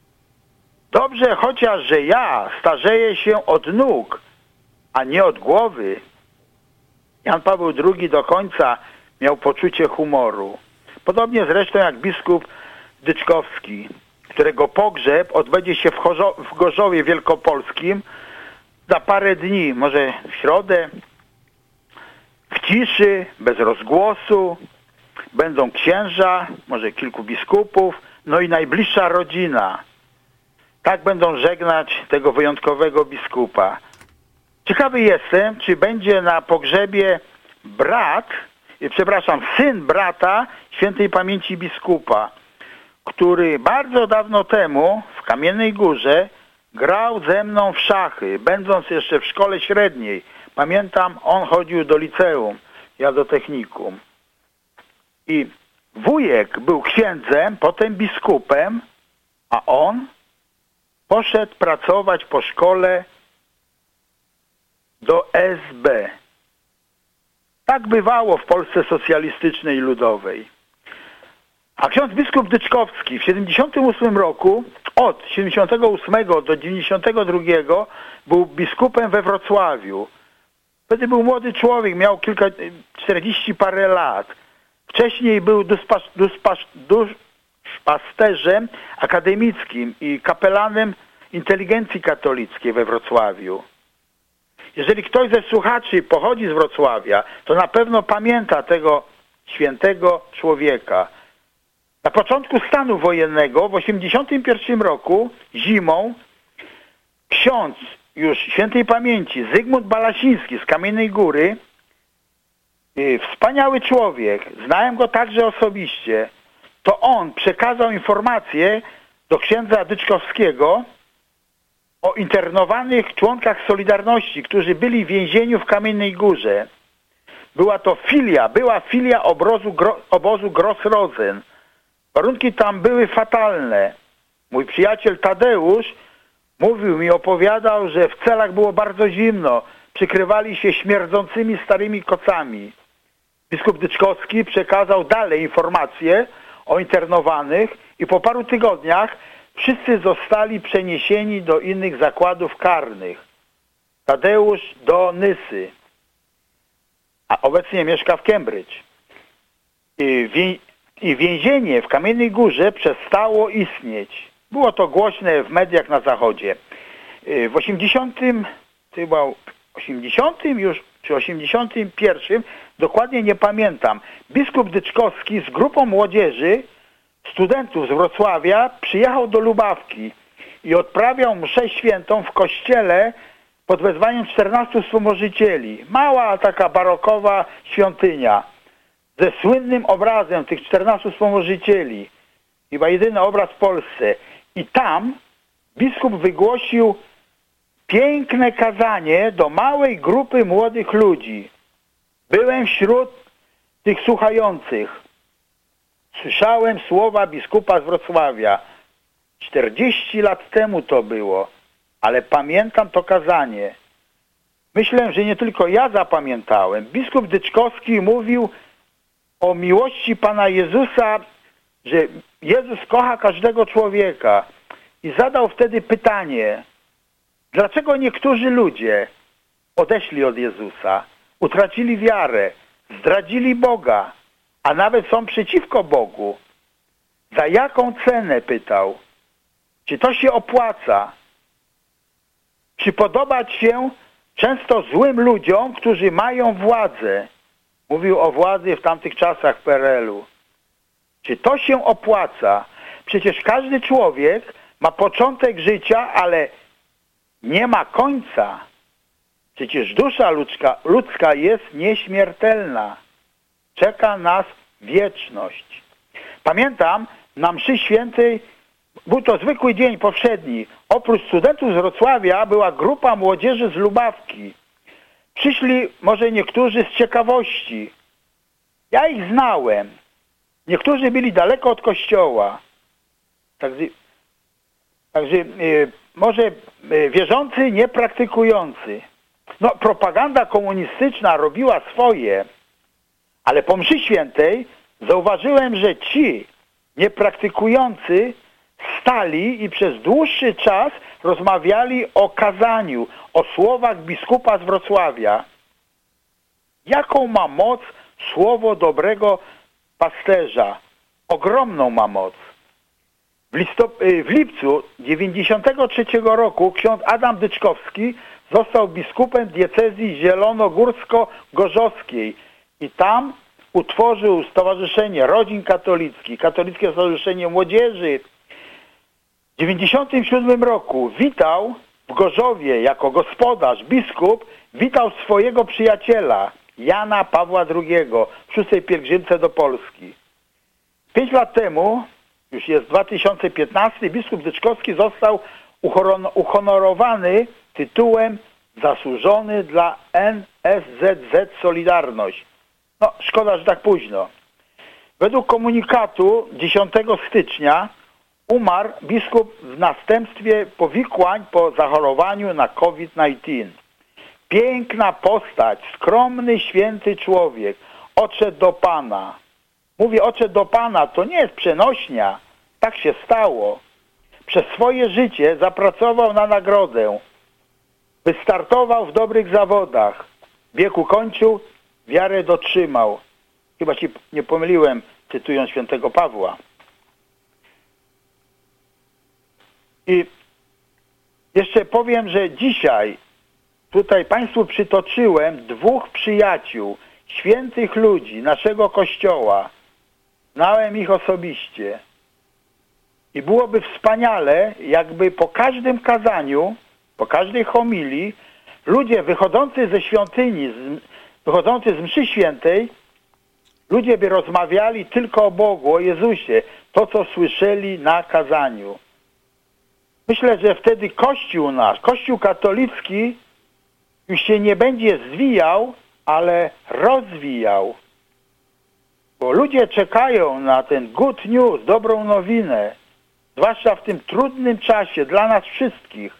Speaker 6: Dobrze chociaż, że ja starzeję się od nóg, a nie od głowy. Jan Paweł drugi do końca miał poczucie humoru. Podobnie zresztą jak biskup Dyczkowski, którego pogrzeb odbędzie się w, Chorzo- w Gorzowie Wielkopolskim za parę dni, może w środę, w ciszy, bez rozgłosu. Będą księża, może kilku biskupów, no i najbliższa rodzina. Tak będą żegnać tego wyjątkowego biskupa. Ciekawy jestem, czy będzie na pogrzebie brat, przepraszam, syn brata świętej pamięci biskupa, który bardzo dawno temu w Kamiennej Górze grał ze mną w szachy, będąc jeszcze w szkole średniej. Pamiętam, on chodził do liceum, ja do technikum. I wujek był księdzem, potem biskupem, a on poszedł pracować po szkole do S B. Tak bywało w Polsce socjalistycznej i ludowej. A ksiądz biskup Dyczkowski w siedemdziesiątym ósmym roku, od siedemdziesiątego ósmego do dziewięćdziesiątego drugiego był biskupem we Wrocławiu. Wtedy był młody człowiek, miał kilka, czterdzieści parę lat. Wcześniej był duszpasz, duszpasz, duszpasterzem akademickim i kapelanem inteligencji katolickiej we Wrocławiu. Jeżeli ktoś ze słuchaczy pochodzi z Wrocławia, to na pewno pamięta tego świętego człowieka. Na początku stanu wojennego w osiemdziesiątym pierwszym roku, zimą, ksiądz już świętej pamięci Zygmunt Balasiński z Kamiennej Góry, wspaniały człowiek, znałem go także osobiście, to on przekazał informację do księdza Dyczkowskiego o internowanych członkach Solidarności, którzy byli w więzieniu w Kamiennej Górze. Była to filia, była filia obozu, obozu Gross-Rosen. Warunki tam były fatalne. Mój przyjaciel Tadeusz mówił mi, opowiadał, że w celach było bardzo zimno. Przykrywali się śmierdzącymi starymi kocami. Biskup Dyczkowski przekazał dalej informacje o internowanych i po paru tygodniach wszyscy zostali przeniesieni do innych zakładów karnych. Tadeusz do Nysy, a obecnie mieszka w Cambridge. I, I więzienie w Kamiennej Górze przestało istnieć. Było to głośne w mediach na zachodzie. W osiemdziesiątym, chyba osiemdziesiątym już, czy osiemdziesiątym pierwszym, dokładnie nie pamiętam, biskup Dyczkowski z grupą młodzieży, studentów z Wrocławia, przyjechał do Lubawki i odprawiał mszę świętą w kościele pod wezwaniem czternastu wspomożycieli. Mała taka barokowa świątynia ze słynnym obrazem tych czternastu wspomożycieli. Chyba jedyny obraz w Polsce. I tam biskup wygłosił piękne kazanie do małej grupy młodych ludzi. Byłem wśród tych słuchających. Słyszałem słowa biskupa z Wrocławia. czterdzieści lat temu to było, ale pamiętam to kazanie. Myślę, że nie tylko ja zapamiętałem. Biskup Dyczkowski mówił o miłości Pana Jezusa że Jezus kocha każdego człowieka i zadał wtedy pytanie, dlaczego niektórzy ludzie odeszli od Jezusa, utracili wiarę, zdradzili Boga, a nawet są przeciwko Bogu. Za jaką cenę, pytał. Czy to się opłaca? Czy podobać się często złym ludziom, którzy mają władzę? Mówił o władzy w tamtych czasach w P R L u. Czy to się opłaca? Przecież każdy człowiek ma początek życia, ale nie ma końca. Przecież dusza ludzka, ludzka jest nieśmiertelna. Czeka nas wieczność. Pamiętam, na mszy świętej, był to zwykły dzień powszedni. Oprócz studentów z Wrocławia była grupa młodzieży z Lubawki. Przyszli może niektórzy z ciekawości. Ja ich znałem. Niektórzy byli daleko od kościoła. Także, także yy, może yy, wierzący, niepraktykujący. No, propaganda komunistyczna robiła swoje, ale po mszy świętej zauważyłem, że ci niepraktykujący stali i przez dłuższy czas rozmawiali o kazaniu, o słowach biskupa z Wrocławia. Jaką ma moc słowo dobrego pasterza? Ogromną ma moc. W, listop- w lipcu dziewięćdziesiątego trzeciego roku ksiądz Adam Dyczkowski został biskupem diecezji zielonogórsko-gorzowskiej i tam utworzył Stowarzyszenie Rodzin Katolickich, Katolickie Stowarzyszenie Młodzieży. W dziewięćdziesiątym siódmym roku witał w Gorzowie jako gospodarz, biskup, witał swojego przyjaciela Jana Pawła drugiego w szóstej pielgrzymce do Polski. Pięć lat temu, już jest dwa tysiące piętnasty, biskup Dyczkowski został uhonorowany tytułem zasłużony dla N S Z Z Solidarność. No, szkoda, że tak późno. Według komunikatu dziesiątego stycznia umarł biskup w następstwie powikłań po zachorowaniu na COVID dziewiętnaście. Piękna postać, skromny, święty człowiek. Odszedł do Pana. Mówię, odszedł do Pana, to nie jest przenośnia. Tak się stało. Przez swoje życie zapracował na nagrodę. Wystartował w dobrych zawodach. Wiek ukończył, wiarę dotrzymał. Chyba ci nie pomyliłem, cytując świętego Pawła. I jeszcze powiem, że dzisiaj tutaj Państwu przytoczyłem dwóch przyjaciół, świętych ludzi naszego Kościoła. Znałem ich osobiście. I byłoby wspaniale, jakby po każdym kazaniu, po każdej homilii, ludzie wychodzący ze świątyni, z, wychodzący z mszy świętej, ludzie by rozmawiali tylko o Bogu, o Jezusie, to co słyszeli na kazaniu. Myślę, że wtedy Kościół nasz, Kościół katolicki już się nie będzie zwijał, ale rozwijał. Bo ludzie czekają na ten good news, dobrą nowinę, zwłaszcza w tym trudnym czasie dla nas wszystkich.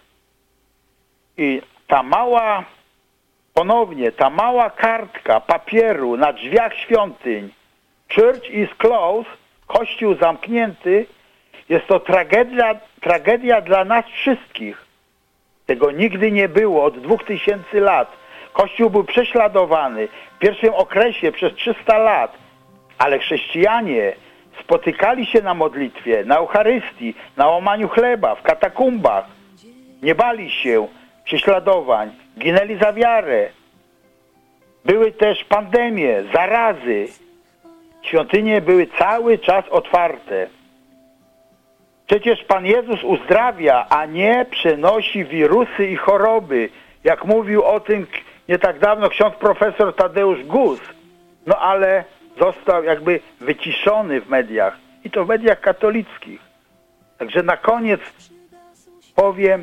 Speaker 6: I ta mała, ponownie, ta mała kartka papieru na drzwiach świątyń, church is closed, Kościół zamknięty, jest to tragedia, tragedia dla nas wszystkich. Tego nigdy nie było od dwóch tysięcy lat. Kościół był prześladowany w pierwszym okresie przez trzysta lat, ale chrześcijanie spotykali się na modlitwie, na Eucharystii, na łamaniu chleba, w katakumbach. Nie bali się prześladowań, ginęli za wiarę. Były też pandemie, zarazy. Świątynie były cały czas otwarte. Przecież Pan Jezus uzdrawia, a nie przenosi wirusy i choroby. Jak mówił o tym nie tak dawno ksiądz profesor Tadeusz Gus. No ale został jakby wyciszony w mediach. I to w mediach katolickich. Także na koniec powiem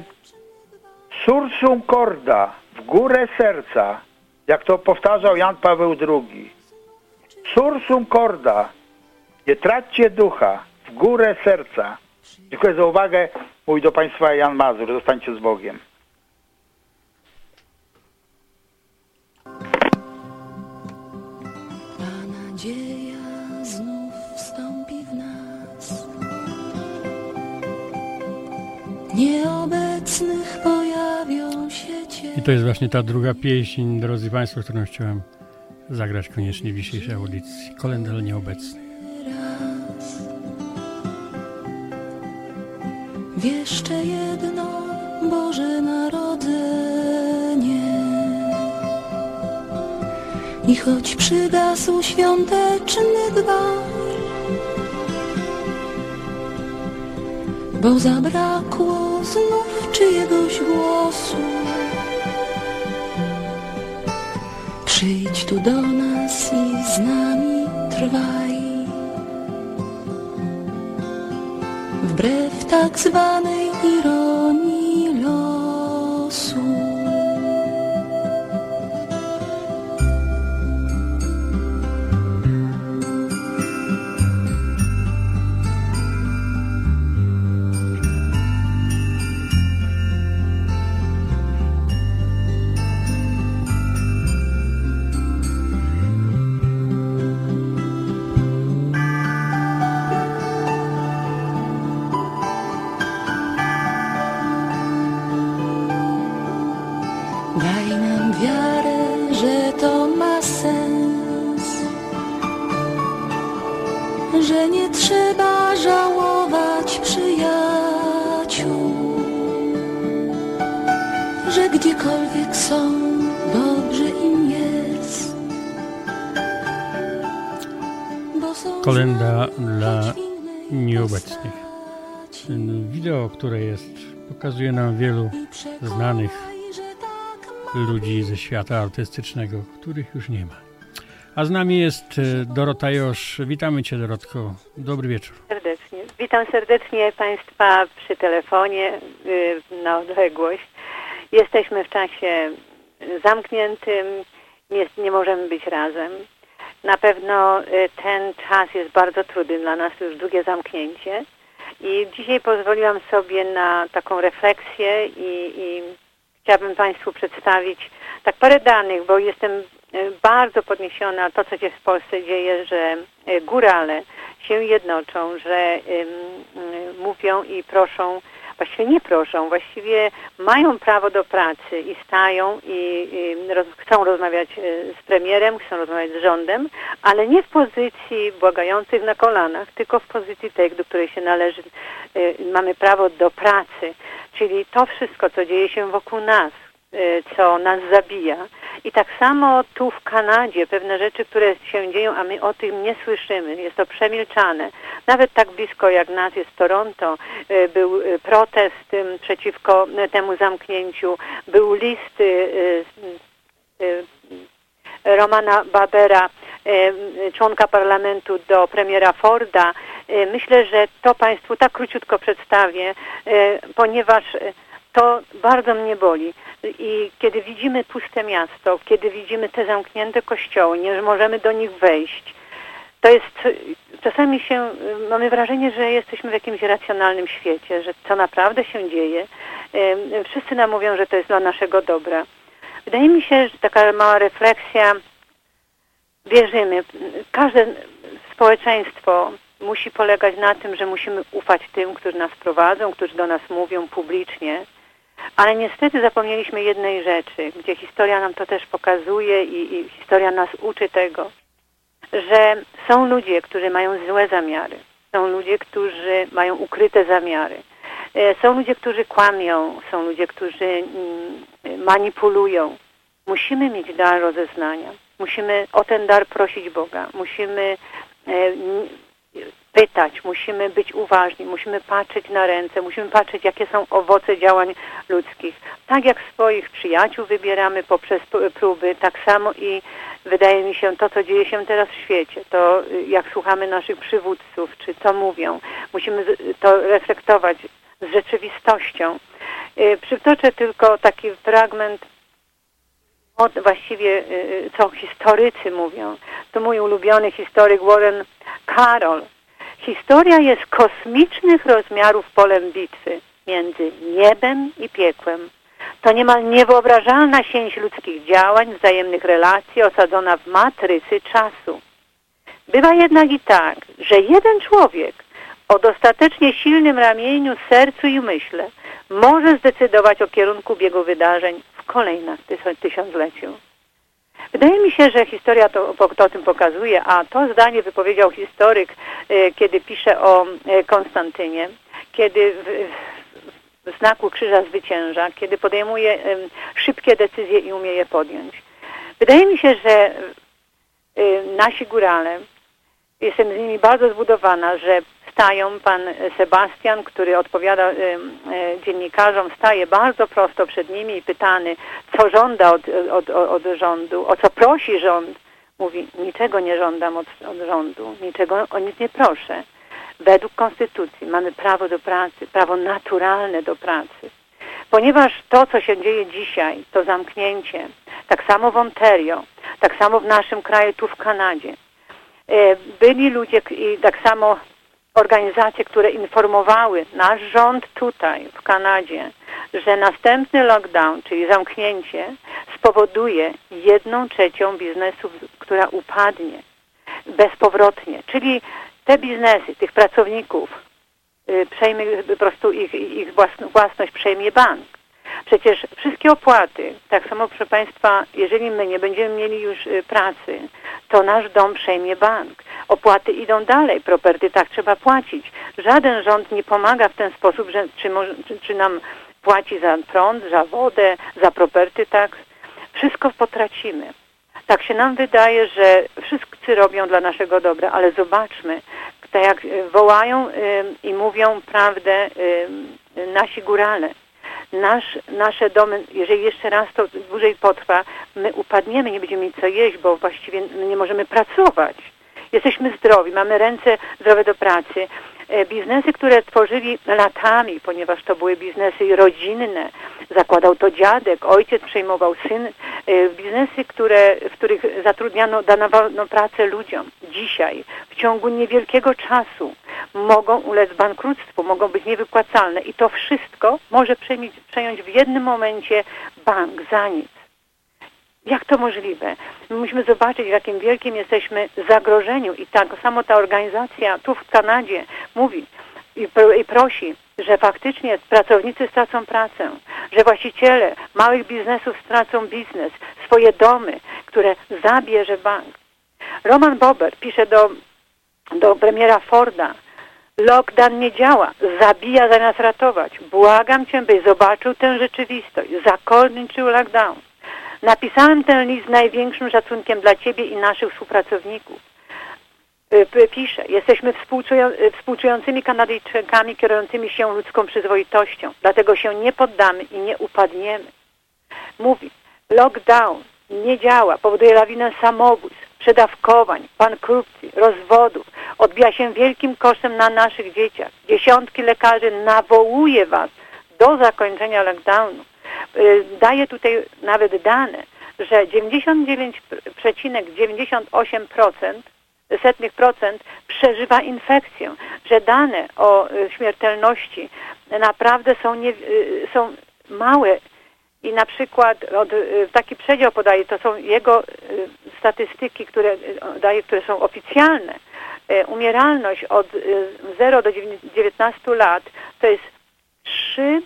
Speaker 6: sursum corda, w górę serca, jak to powtarzał Jan Paweł drugi. Sursum corda, nie traćcie ducha, w górę serca. Dziękuję za uwagę. Mój do Państwa Jan Mazur. Zostańcie z Bogiem.
Speaker 7: A nadzieja znów wstąpi w nas.
Speaker 2: to jest właśnie ta druga pieśń, drodzy Państwo, którą chciałem zagrać koniecznie w dzisiejszej audycji. Kolenda dla nieobecnych.
Speaker 7: W jeszcze jedno Boże Narodzenie i choć przygasł świąteczny gwar, bo zabrakło znów czyjegoś głosu, przyjdź tu do nas i z nami trwaj. Wbrew tak zwanej ironii losu. Daj nam wiarę, że to ma sens, że nie trzeba żałować przyjaciół, że gdziekolwiek są, dobrze im jest. Bo są
Speaker 2: Kolenda dla nieobecnych. Ten wideo, które jest, pokazuje nam wielu znanych ludzi ze świata artystycznego, których już nie ma. A z nami jest Dorota Josz. Witamy Cię, Dorotko. Dobry wieczór.
Speaker 8: Serdecznie. Witam serdecznie Państwa przy telefonie yy, na odległość. Jesteśmy w czasie zamkniętym, nie, nie możemy być razem. Na pewno yy, ten czas jest bardzo trudny dla nas, już długie zamknięcie. I dzisiaj pozwoliłam sobie na taką refleksję i, i chciałabym Państwu przedstawić tak parę danych, bo jestem bardzo podniesiona to, co się w Polsce dzieje, że górale się jednoczą, że um, mówią i proszą, właściwie nie proszą, właściwie mają prawo do pracy i stają i, i roz, chcą rozmawiać z premierem, chcą rozmawiać z rządem, ale nie w pozycji błagających na kolanach, tylko w pozycji tej, do której się należy, y, mamy prawo do pracy. Czyli to wszystko, co dzieje się wokół nas, co nas zabija. I tak samo tu w Kanadzie pewne rzeczy, które się dzieją, a my o tym nie słyszymy. Jest to przemilczane. Nawet tak blisko jak nas jest Toronto, był protest przeciwko temu zamknięciu, był list Romana Babera, członka parlamentu, do premiera Forda. Myślę, że to Państwu tak króciutko przedstawię, ponieważ to bardzo mnie boli. I kiedy widzimy puste miasto, kiedy widzimy te zamknięte kościoły, nie możemy do nich wejść, to jest, czasami się, mamy wrażenie, że jesteśmy w jakimś racjonalnym świecie, że to naprawdę się dzieje. Wszyscy nam mówią, że to jest dla naszego dobra. Wydaje mi się, że taka mała refleksja, wierzymy, każde społeczeństwo musi polegać na tym, że musimy ufać tym, którzy nas prowadzą, którzy do nas mówią publicznie. Ale niestety zapomnieliśmy jednej rzeczy, gdzie historia nam to też pokazuje i, i historia nas uczy tego, że są ludzie, którzy mają złe zamiary. Są ludzie, którzy mają ukryte zamiary. Są ludzie, którzy kłamią. Są ludzie, którzy manipulują. Musimy mieć dar rozeznania. Musimy o ten dar prosić Boga. Musimy pytać, musimy być uważni, musimy patrzeć na ręce, musimy patrzeć, jakie są owoce działań ludzkich. Tak jak swoich przyjaciół wybieramy poprzez próby, tak samo i wydaje mi się to, co dzieje się teraz w świecie, to jak słuchamy naszych przywódców, czy co mówią, musimy to reflektować z rzeczywistością. Przytoczę tylko taki fragment, od właściwie co historycy mówią. To mój ulubiony historyk Warren Carroll. Historia jest kosmicznych rozmiarów polem bitwy między niebem i piekłem. To niemal niewyobrażalna sieć ludzkich działań, wzajemnych relacji osadzona w matrycy czasu. Bywa jednak i tak, że jeden człowiek o dostatecznie silnym ramieniu, sercu i myśle może zdecydować o kierunku biegu wydarzeń w kolejnym tysiącleciu. Wydaje mi się, że historia to, to o tym pokazuje, a to zdanie wypowiedział historyk, kiedy pisze o Konstantynie, kiedy w, w znaku krzyża zwycięża, kiedy podejmuje szybkie decyzje i umie je podjąć. Wydaje mi się, że nasi górale, jestem z nimi bardzo zbudowana, że stają, pan Sebastian, który odpowiada dziennikarzom, staje bardzo prosto przed nimi i pytany, co żąda od, od, od rządu, o co prosi rząd. Mówi, niczego nie żądam od, od rządu, niczego o nic nie proszę. Według konstytucji mamy prawo do pracy, prawo naturalne do pracy. Ponieważ to, co się dzieje dzisiaj, to zamknięcie, tak samo w Ontario, tak samo w naszym kraju, tu w Kanadzie, byli ludzie i tak samo organizacje, które informowały nasz rząd tutaj w Kanadzie, że następny lockdown, czyli zamknięcie, spowoduje jedną trzecią biznesów, która upadnie bezpowrotnie. Czyli te biznesy, tych pracowników przejmie, po prostu ich, ich własność przejmie bank. Przecież wszystkie opłaty, tak samo proszę Państwa, jeżeli my nie będziemy mieli już pracy, to nasz dom przejmie bank. Opłaty idą dalej, property tak trzeba płacić. Żaden rząd nie pomaga w ten sposób, że czy, czy, czy nam płaci za prąd, za wodę, za property tak. Wszystko potracimy. Tak się nam wydaje, że wszyscy robią dla naszego dobra, ale zobaczmy, tak jak wołają i mówią prawdę nasi górale. Nasz, nasze domy, jeżeli jeszcze raz to dłużej potrwa, my upadniemy, nie będziemy mieć co jeść, bo właściwie nie możemy pracować. Jesteśmy zdrowi, mamy ręce zdrowe do pracy. Biznesy, które tworzyli latami, ponieważ to były biznesy rodzinne, zakładał to dziadek, ojciec przejmował, syn. Biznesy, które, w których zatrudniano, dawano pracę ludziom. Dzisiaj, w ciągu niewielkiego czasu mogą ulec bankructwu, mogą być niewypłacalne i to wszystko może przejąć, przejąć w jednym momencie bank za nic. Jak to możliwe? My musimy zobaczyć, w jakim wielkim jesteśmy zagrożeniu i tak samo ta organizacja tu w Kanadzie mówi i, pro, i prosi, że faktycznie pracownicy stracą pracę, że właściciele małych biznesów stracą biznes, swoje domy, które zabierze bank. Roman Bober pisze do, do premiera Forda, lockdown nie działa, zabija zamiast ratować. Błagam Cię, byś zobaczył tę rzeczywistość, zakończył lockdown. Napisałem ten list z największym szacunkiem dla Ciebie i naszych współpracowników. Pisze, jesteśmy współczującymi Kanadyjczykami kierującymi się ludzką przyzwoitością, dlatego się nie poddamy i nie upadniemy. Mówi, lockdown nie działa, powoduje lawinę samobójstw, przedawkowań, bankrupcji, rozwodów, odbija się wielkim kosztem na naszych dzieciach. Dziesiątki lekarzy nawołuje Was do zakończenia lockdownu. Daje tutaj nawet dane, że dziewięćdziesiąt dziewięć przecinek dziewięćdziesiąt osiem procent setnych procent przeżywa infekcję, że dane o śmiertelności naprawdę są, nie, są małe i na przykład od, taki przedział podaje, to są jego statystyki, które daje, które są oficjalne. Umieralność od zera do dziewiętnastu lat to jest trzy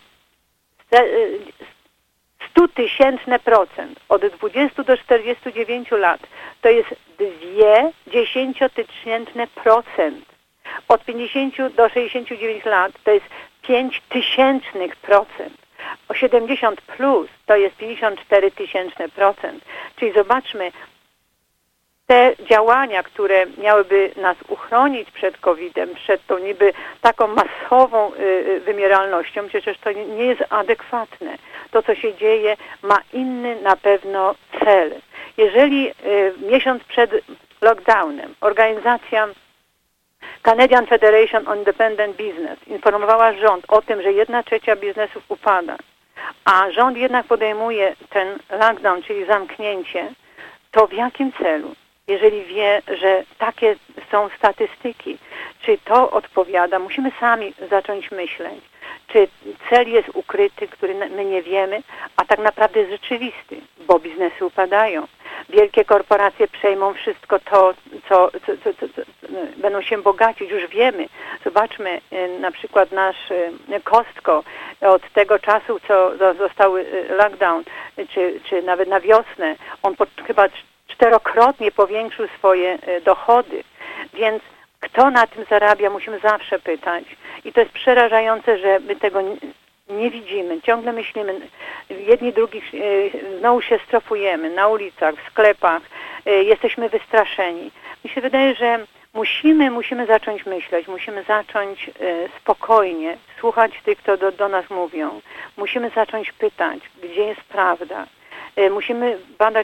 Speaker 8: stutysięczne procent. Od dwudziestu do czterdziestu dziewięciu lat to jest dwie dziesięciotysięczne procent. Od pięćdziesięciu do sześćdziesięciu dziewięciu lat to jest pięć tysięcznych procent. O siedemdziesiąt plus to jest pięćdziesiąt cztery tysięczne procent. Czyli zobaczmy, te działania, które miałyby nas uchronić przed kowidem, przed tą niby taką masową y, wymieralnością, przecież to nie jest adekwatne. To, co się dzieje, ma inny na pewno cel. Jeżeli y, miesiąc przed lockdownem organizacja Canadian Federation on Independent Business informowała rząd o tym, że jedna trzecia biznesów upada, a rząd jednak podejmuje ten lockdown, czyli zamknięcie, to w jakim celu? Jeżeli wie, że takie są statystyki, czy to odpowiada, musimy sami zacząć myśleć, czy cel jest ukryty, który my nie wiemy, a tak naprawdę jest rzeczywisty, bo biznesy upadają. Wielkie korporacje przejmą wszystko to, co, co, co, co, będą się bogacić, już wiemy. Zobaczmy na przykład nasz Costco od tego czasu, co został lockdown, czy, czy nawet na wiosnę, on po, chyba czterokrotnie powiększył swoje dochody, więc kto na tym zarabia, musimy zawsze pytać. I to jest przerażające, że my tego nie, nie widzimy. Ciągle myślimy, jedni drugich znowu się strofujemy na ulicach, w sklepach, jesteśmy wystraszeni. Mi się wydaje, że musimy, musimy zacząć myśleć, musimy zacząć spokojnie słuchać tych, kto do, do nas mówią. Musimy zacząć pytać, gdzie jest prawda. Musimy badać,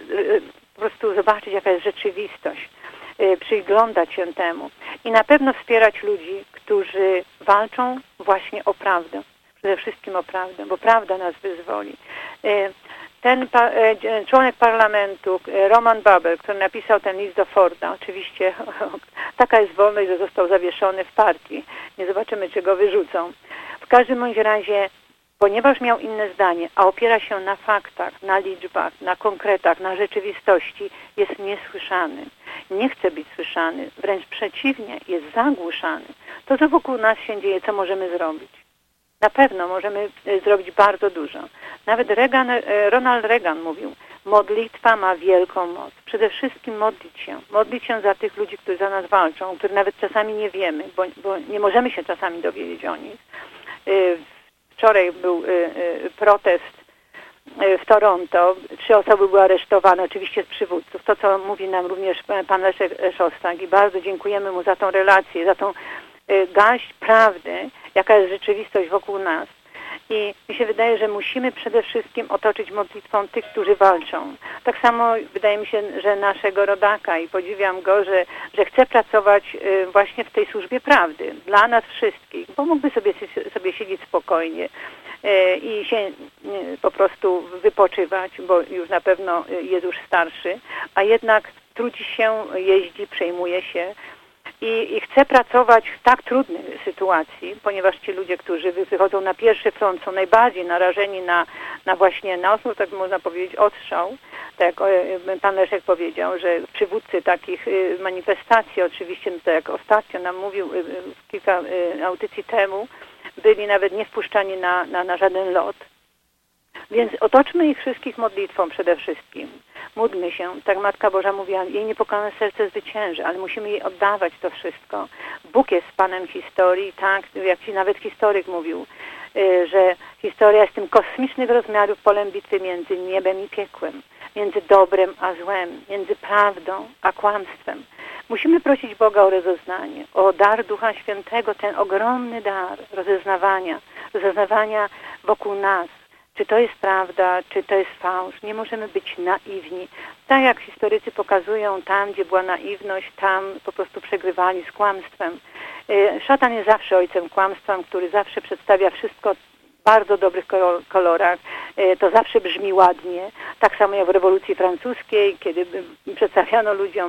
Speaker 8: po prostu zobaczyć, jaka jest rzeczywistość. Przyglądać się temu i na pewno wspierać ludzi, którzy walczą właśnie o prawdę, przede wszystkim o prawdę, bo prawda nas wyzwoli. Ten pa, członek parlamentu, Roman Babel, który napisał ten list do Forda, oczywiście taka jest wolność, że został zawieszony w partii. Nie zobaczymy, czy go wyrzucą. W każdym bądź razie, ponieważ miał inne zdanie, a opiera się na faktach, na liczbach, na konkretach, na rzeczywistości, jest niesłyszany. Nie chce być słyszany, wręcz przeciwnie, jest zagłuszany. To, co wokół nas się dzieje, co możemy zrobić? Na pewno możemy zrobić bardzo dużo. Nawet Reagan, Ronald Reagan mówił, modlitwa ma wielką moc. Przede wszystkim modlić się. Modlić się za tych ludzi, którzy za nas walczą, o których nawet czasami nie wiemy, bo, bo nie możemy się czasami dowiedzieć o nich. Wczoraj był protest w Toronto. Trzy osoby były aresztowane, oczywiście z przywódców. To, co mówi nam również pan Leszek Szostak i bardzo dziękujemy mu za tą relację, za tą garść prawdy, jaka jest rzeczywistość wokół nas. I mi się wydaje, że musimy przede wszystkim otoczyć modlitwą tych, którzy walczą. Tak samo wydaje mi się, że naszego rodaka i podziwiam go, że, że chce pracować właśnie w tej służbie prawdy dla nas wszystkich, bo mógłby sobie, sobie siedzieć spokojnie i się po prostu wypoczywać, bo już na pewno jest już starszy, a jednak trudzi się, jeździ, przejmuje się. I, I chcę pracować w tak trudnej sytuacji, ponieważ ci ludzie, którzy wychodzą na pierwszy front, są najbardziej narażeni na, na właśnie na osób, tak można powiedzieć, odstrzał. Tak jak pan Leszek powiedział, że przywódcy takich manifestacji, oczywiście, tak jak ostatnio nam mówił kilka audycji temu, byli nawet nie wpuszczani na, na, na żaden lot. Więc otoczmy ich wszystkich modlitwą przede wszystkim. Módlmy się, tak Matka Boża mówiła, jej niepokonane serce zwycięży, ale musimy jej oddawać to wszystko. Bóg jest Panem historii, tak, jak ci nawet historyk mówił, że historia jest tym kosmicznych rozmiarów polem bitwy między niebem i piekłem, między dobrem a złem, między prawdą a kłamstwem. Musimy prosić Boga o rozeznanie, o dar Ducha Świętego, ten ogromny dar rozeznawania, rozeznawania wokół nas. Czy to jest prawda, czy to jest fałsz. Nie możemy być naiwni. Tak jak historycy pokazują, tam gdzie była naiwność, tam po prostu przegrywali z kłamstwem. Szatan jest zawsze ojcem kłamstwa, który zawsze przedstawia wszystko w bardzo dobrych kolorach. To zawsze brzmi ładnie. Tak samo jak w rewolucji francuskiej, kiedy przedstawiano ludziom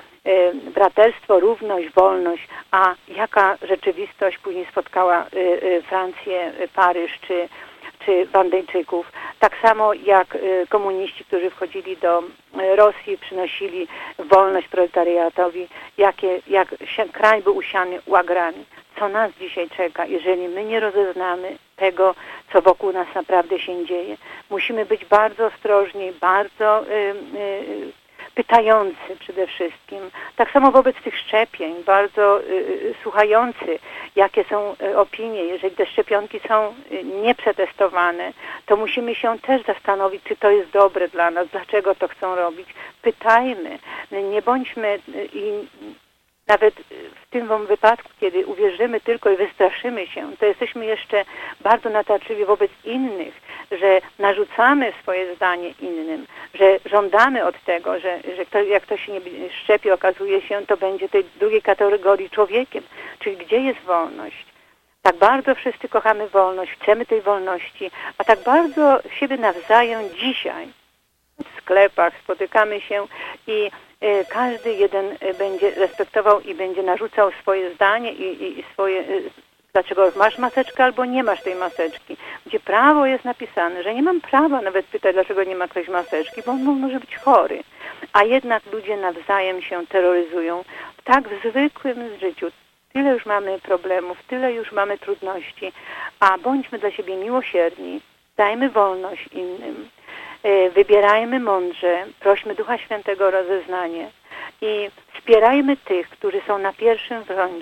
Speaker 8: braterstwo, równość, wolność, a jaka rzeczywistość później spotkała Francję, Paryż czy czy Bandyjczyków. Tak samo jak komuniści, którzy wchodzili do Rosji, przynosili wolność proletariatowi, jakie, jak się, kraj był usiany łagrami. Co nas dzisiaj czeka, jeżeli my nie rozeznamy tego, co wokół nas naprawdę się dzieje. Musimy być bardzo ostrożni, bardzo yy, yy, pytający przede wszystkim. Tak samo wobec tych szczepień, bardzo y, słuchający, jakie są y, opinie. Jeżeli te szczepionki są y, nieprzetestowane, to musimy się też zastanowić, czy to jest dobre dla nas, dlaczego to chcą robić. Pytajmy, nie bądźmy y, i nawet w tym wypadku, kiedy uwierzymy tylko i wystraszymy się, to jesteśmy jeszcze bardzo natarczywi wobec innych, że narzucamy swoje zdanie innym, że żądamy od tego, że, że kto, jak ktoś się nie szczepi, okazuje się, to będzie tej drugiej kategorii człowiekiem. Czyli gdzie jest wolność? Tak bardzo wszyscy kochamy wolność, chcemy tej wolności, a tak bardzo siebie nawzajem dzisiaj w sklepach spotykamy się i y, każdy jeden y, będzie respektował i będzie narzucał swoje zdanie i, i, i swoje... Y, dlaczego masz maseczkę albo nie masz tej maseczki. Gdzie prawo jest napisane, że nie mam prawa nawet pytać, dlaczego nie ma ktoś maseczki, bo on może być chory. A jednak ludzie nawzajem się terroryzują w tak w zwykłym życiu. Tyle już mamy problemów, tyle już mamy trudności, a bądźmy dla siebie miłosierni, dajmy wolność innym, wybierajmy mądrze, prośmy Ducha Świętego o rozeznanie i wspierajmy tych, którzy są na pierwszym froncie.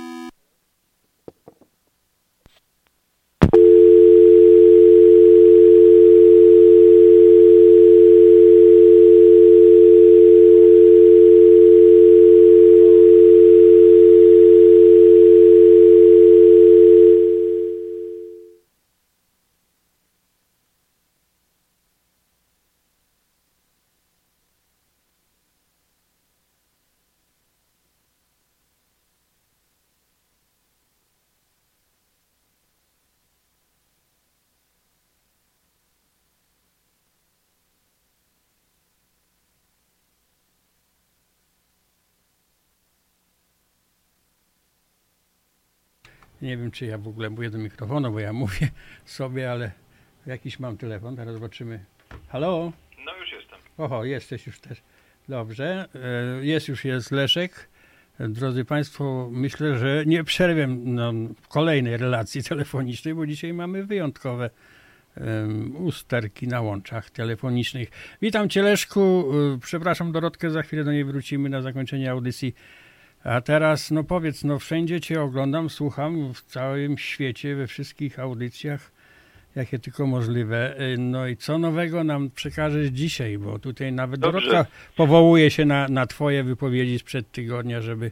Speaker 2: Nie wiem, czy ja w ogóle mówię do mikrofonu, bo ja mówię sobie, ale jakiś mam telefon, teraz zobaczymy. Halo?
Speaker 9: No już jestem.
Speaker 2: Oho, jesteś już też. Dobrze, jest już jest Leszek. Drodzy Państwo, myślę, że nie przerwę no, w kolejnej relacji telefonicznej, bo dzisiaj mamy wyjątkowe um, usterki na łączach telefonicznych. Witam Cię, Leszku. Przepraszam Dorotkę, za chwilę do niej wrócimy na zakończenie audycji. A teraz, no powiedz, no wszędzie Cię oglądam, słucham w całym świecie, we wszystkich audycjach, jakie tylko możliwe. No i co nowego nam przekażesz dzisiaj, bo tutaj nawet
Speaker 9: Dobrze.
Speaker 2: Dorotka powołuje się na, na Twoje wypowiedzi sprzed tygodnia, żeby,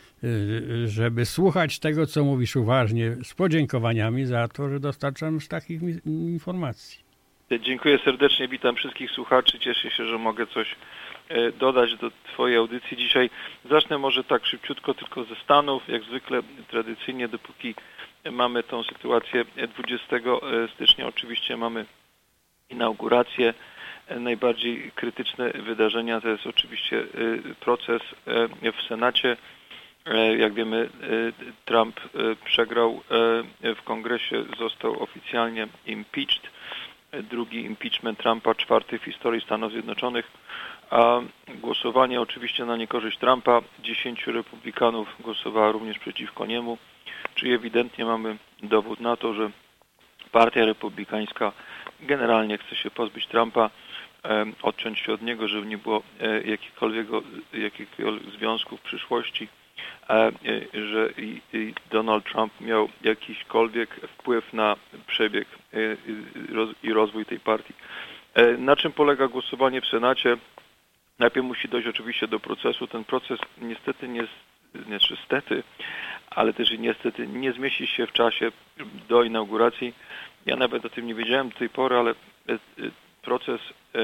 Speaker 2: żeby słuchać tego, co mówisz uważnie, z podziękowaniami za to, że dostarczam takich informacji.
Speaker 9: Dziękuję serdecznie, witam wszystkich słuchaczy, cieszę się, że mogę coś dodać do Twojej audycji dzisiaj. Zacznę może tak szybciutko tylko ze Stanów, jak zwykle tradycyjnie, dopóki mamy tą sytuację dwudziestego stycznia, oczywiście mamy inaugurację. Najbardziej krytyczne wydarzenia to jest oczywiście proces w Senacie. Jak wiemy, Trump przegrał w Kongresie, został oficjalnie impeached. Drugi impeachment Trumpa, czwarty w historii Stanów Zjednoczonych. A głosowanie oczywiście na niekorzyść Trumpa, dziesięciu republikanów głosowało również przeciwko niemu, czyli ewidentnie mamy dowód na to, że partia republikańska generalnie chce się pozbyć Trumpa, e, odciąć się od niego, żeby nie było e, jakichkolwiek, jakichkolwiek związków w przyszłości, e, e, że i, i Donald Trump miał jakiśkolwiek wpływ na przebieg e, i, roz, i rozwój tej partii. E, na czym polega głosowanie w Senacie? Najpierw musi dojść oczywiście do procesu. Ten proces niestety nie, nie niestety, ale też i niestety nie zmieści się w czasie do inauguracji. Ja nawet o tym nie wiedziałem do tej pory, ale proces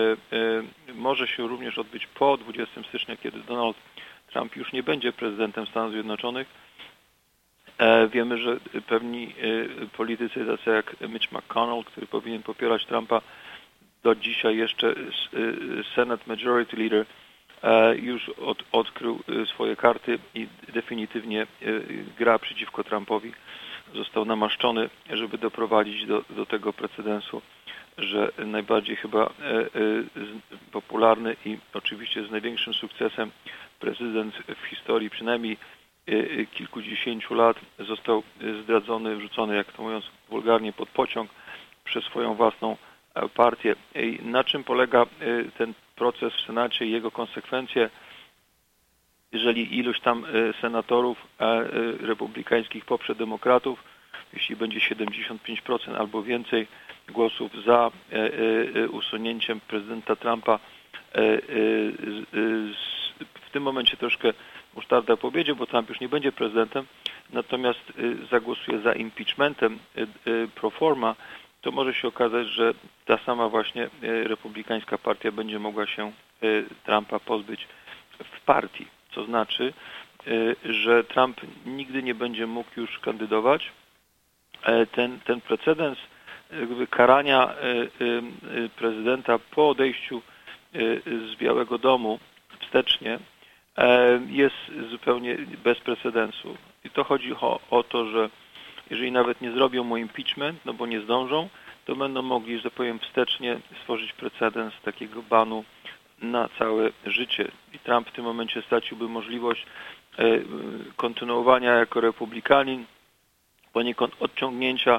Speaker 9: może się również odbyć po dwudziestego stycznia, kiedy Donald Trump już nie będzie prezydentem Stanów Zjednoczonych. Wiemy, że pewni politycy, tacy jak Mitch McConnell, który powinien popierać Trumpa, do dzisiaj jeszcze Senate Majority Leader już od, odkrył swoje karty i definitywnie gra przeciwko Trumpowi. Został namaszczony, żeby doprowadzić do, do tego precedensu, że najbardziej chyba popularny i oczywiście z największym sukcesem prezydent w historii przynajmniej kilkudziesięciu lat został zdradzony, wrzucony, jak to mówiąc wulgarnie, pod pociąg przez swoją własną partię. I na czym polega ten proces w Senacie i jego konsekwencje? Jeżeli ilość tam senatorów republikańskich poprze demokratów, jeśli będzie siedemdziesiąt pięć procent albo więcej głosów za usunięciem prezydenta Trumpa, w tym momencie troszkę musztarda po obiedzie, bo Trump już nie będzie prezydentem, natomiast zagłosuje za impeachmentem pro forma, to może się okazać, że ta sama właśnie republikańska partia będzie mogła się Trumpa pozbyć w partii. Co znaczy, że Trump nigdy nie będzie mógł już kandydować. Ten, ten precedens jakby karania prezydenta po odejściu z Białego Domu wstecznie jest zupełnie bez precedensu. I to chodzi o, o to, że jeżeli nawet nie zrobią mu impeachment, no bo nie zdążą, to będą mogli, że powiem, wstecznie stworzyć precedens takiego banu na całe życie. I Trump w tym momencie straciłby możliwość kontynuowania jako republikanin, poniekąd odciągnięcia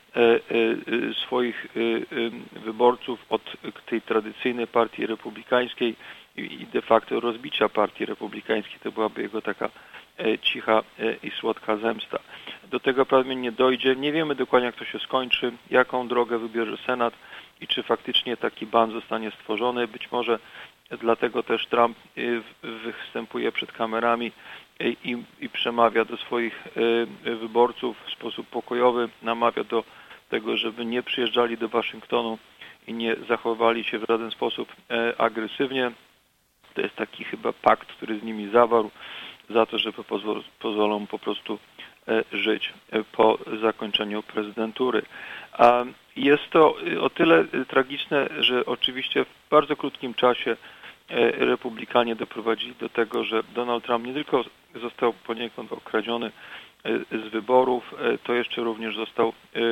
Speaker 9: swoich wyborców od tej tradycyjnej partii republikańskiej i de facto rozbicia partii republikańskiej. To byłaby jego taka cicha i słodka zemsta. Do tego prawdopodobnie nie dojdzie. Nie wiemy dokładnie, jak to się skończy, jaką drogę wybierze Senat i czy faktycznie taki ban zostanie stworzony. Być może dlatego też Trump występuje przed kamerami i, i przemawia do swoich wyborców w sposób pokojowy, namawia do tego, żeby nie przyjeżdżali do Waszyngtonu i nie zachowywali się w żaden sposób agresywnie. To jest taki chyba pakt, który z nimi zawarł za to, żeby pozwol, pozwolą po prostu żyć po zakończeniu prezydentury. A jest to o tyle tragiczne, że oczywiście w bardzo krótkim czasie republikanie doprowadzili do tego, że Donald Trump nie tylko został poniekąd okradziony z wyborów, to jeszcze również został,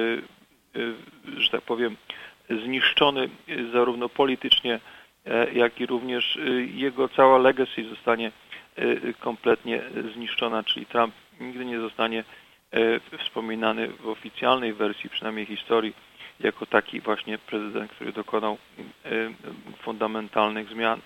Speaker 9: że tak powiem, zniszczony zarówno politycznie, jak i również jego cała legacy zostanie kompletnie zniszczona, czyli Trump nigdy nie zostanie wspominany w oficjalnej wersji, przynajmniej historii, jako taki właśnie prezydent, który dokonał fundamentalnych zmian.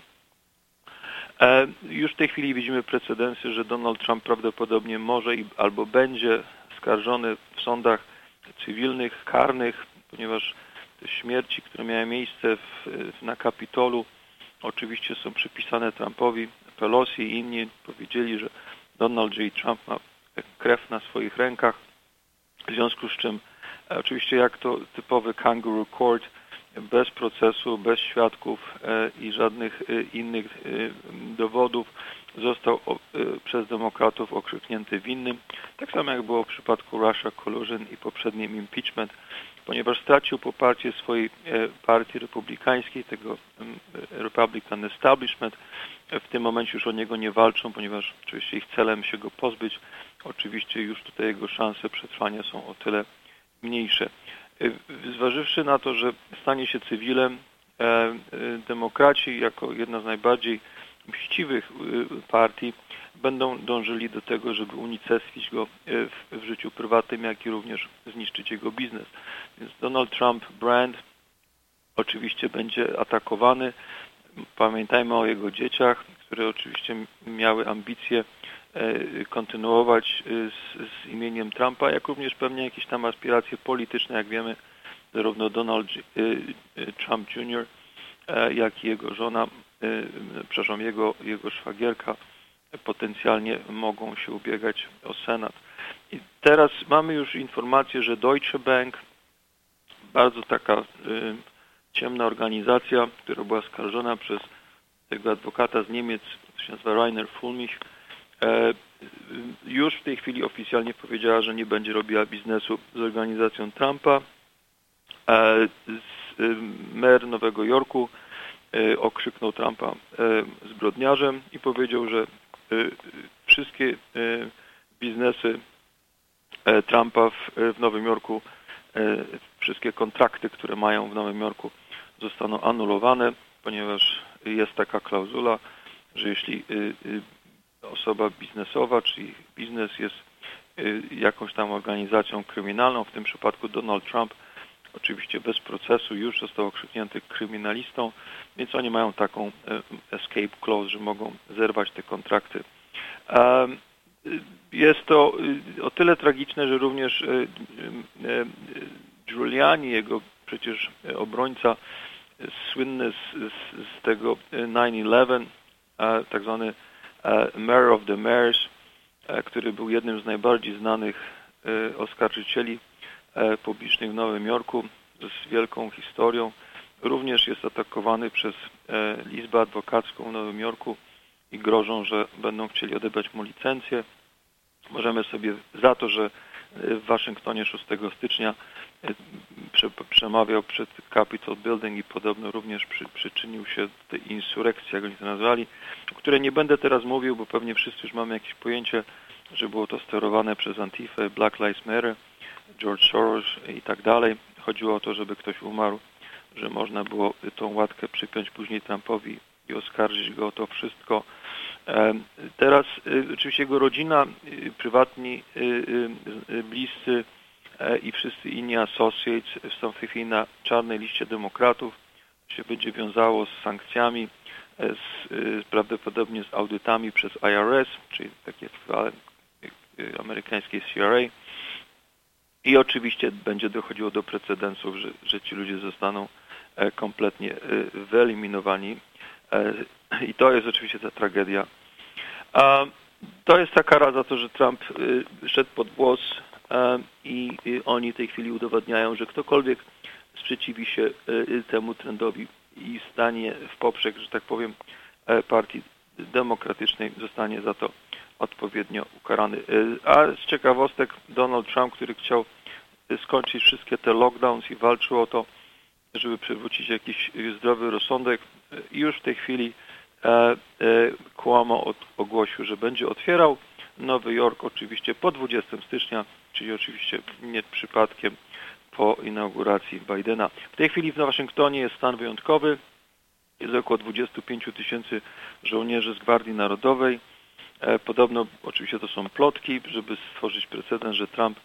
Speaker 9: Już w tej chwili widzimy precedensy, że Donald Trump prawdopodobnie może i albo będzie skarżony w sądach cywilnych, karnych, ponieważ te śmierci, które miały miejsce w, na Kapitolu, oczywiście są przypisane Trumpowi. Pelosi i inni powiedzieli, że Donald J. Trump ma krew na swoich rękach, w związku z czym oczywiście jak to typowy kangaroo court, bez procesu, bez świadków i żadnych innych dowodów został przez demokratów okrzyknięty winnym. Tak samo jak było w przypadku Russia Collusion i poprzednim impeachment, ponieważ stracił poparcie swojej partii republikańskiej, tego Republican Establishment. W tym momencie już o niego nie walczą, ponieważ oczywiście ich celem się go pozbyć. Oczywiście już tutaj jego szanse przetrwania są o tyle mniejsze. Zważywszy na to, że stanie się cywilem, demokraci jako jedna z najbardziej mściwych partii będą dążyli do tego, żeby unicestwić go w, w życiu prywatnym, jak i również zniszczyć jego biznes. Więc Donald Trump brand oczywiście będzie atakowany. Pamiętajmy o jego dzieciach, które oczywiście miały ambicje kontynuować z, z imieniem Trumpa, jak również pewnie jakieś tam aspiracje polityczne, jak wiemy, zarówno Donald Trump junior, jak i jego żona, przepraszam, jego, jego szwagierka potencjalnie mogą się ubiegać o Senat. I teraz mamy już informację, że Deutsche Bank, bardzo taka ciemna organizacja, która była skarżona przez tego adwokata z Niemiec, który się nazywa Rainer Fulmich, już w tej chwili oficjalnie powiedziała, że nie będzie robiła biznesu z organizacją Trumpa. Mer Nowego Jorku okrzyknął Trumpa zbrodniarzem i powiedział, że wszystkie biznesy Trumpa w, w Nowym Jorku, wszystkie kontrakty, które mają w Nowym Jorku, zostaną anulowane, ponieważ jest taka klauzula, że jeśli osoba biznesowa, czyli biznes jest jakąś tam organizacją kryminalną, w tym przypadku Donald Trump, oczywiście bez procesu, już został okrzyknięty kryminalistą, więc oni mają taką escape clause, że mogą zerwać te kontrakty. Jest to o tyle tragiczne, że również Giuliani, jego przecież obrońca, słynny z, z, z tego nine eleven, tak zwany Mayor of the Mayors, który był jednym z najbardziej znanych oskarżycieli publicznych w Nowym Jorku z wielką historią. Również jest atakowany przez Izbę Adwokacką w Nowym Jorku i grożą, że będą chcieli odebrać mu licencję. Możemy sobie za to, że w Waszyngtonie szóstego stycznia przemawiał przed Capitol Building i podobno również przy, przyczynił się do tej insurekcji, jak oni to nazwali, o której nie będę teraz mówił, bo pewnie wszyscy już mamy jakieś pojęcie, że było to sterowane przez Antifę, Black Lives Matter, George Soros i tak dalej. Chodziło o to, żeby ktoś umarł, że można było tą łatkę przypiąć później Trumpowi i oskarżyć go o to wszystko. Teraz oczywiście jego rodzina, prywatni, bliscy i wszyscy inni associates są w tej chwili na czarnej liście demokratów. Się będzie wiązało z sankcjami, z, prawdopodobnie z audytami przez I R S, czyli takie amerykańskie C R A. I oczywiście będzie dochodziło do precedensów, że, że ci ludzie zostaną kompletnie wyeliminowani. I to jest oczywiście ta tragedia. To jest ta kara za to, że Trump szedł pod włos i oni w tej chwili udowadniają, że ktokolwiek sprzeciwi się temu trendowi i stanie w poprzek, że tak powiem, partii demokratycznej, zostanie za to odpowiednio ukarany. A z ciekawostek Donald Trump, który chciał skończyć wszystkie te lockdowns i walczył o to, żeby przywrócić jakiś zdrowy rozsądek, już w tej chwili Cuomo ogłosił, że będzie otwierał Nowy Jork oczywiście po dwudziestego stycznia, czyli oczywiście nie przypadkiem po inauguracji Bidena. W tej chwili w Waszyngtonie jest stan wyjątkowy. Jest około dwadzieścia pięć tysięcy żołnierzy z Gwardii Narodowej. Podobno oczywiście to są plotki, żeby stworzyć precedens, że Trump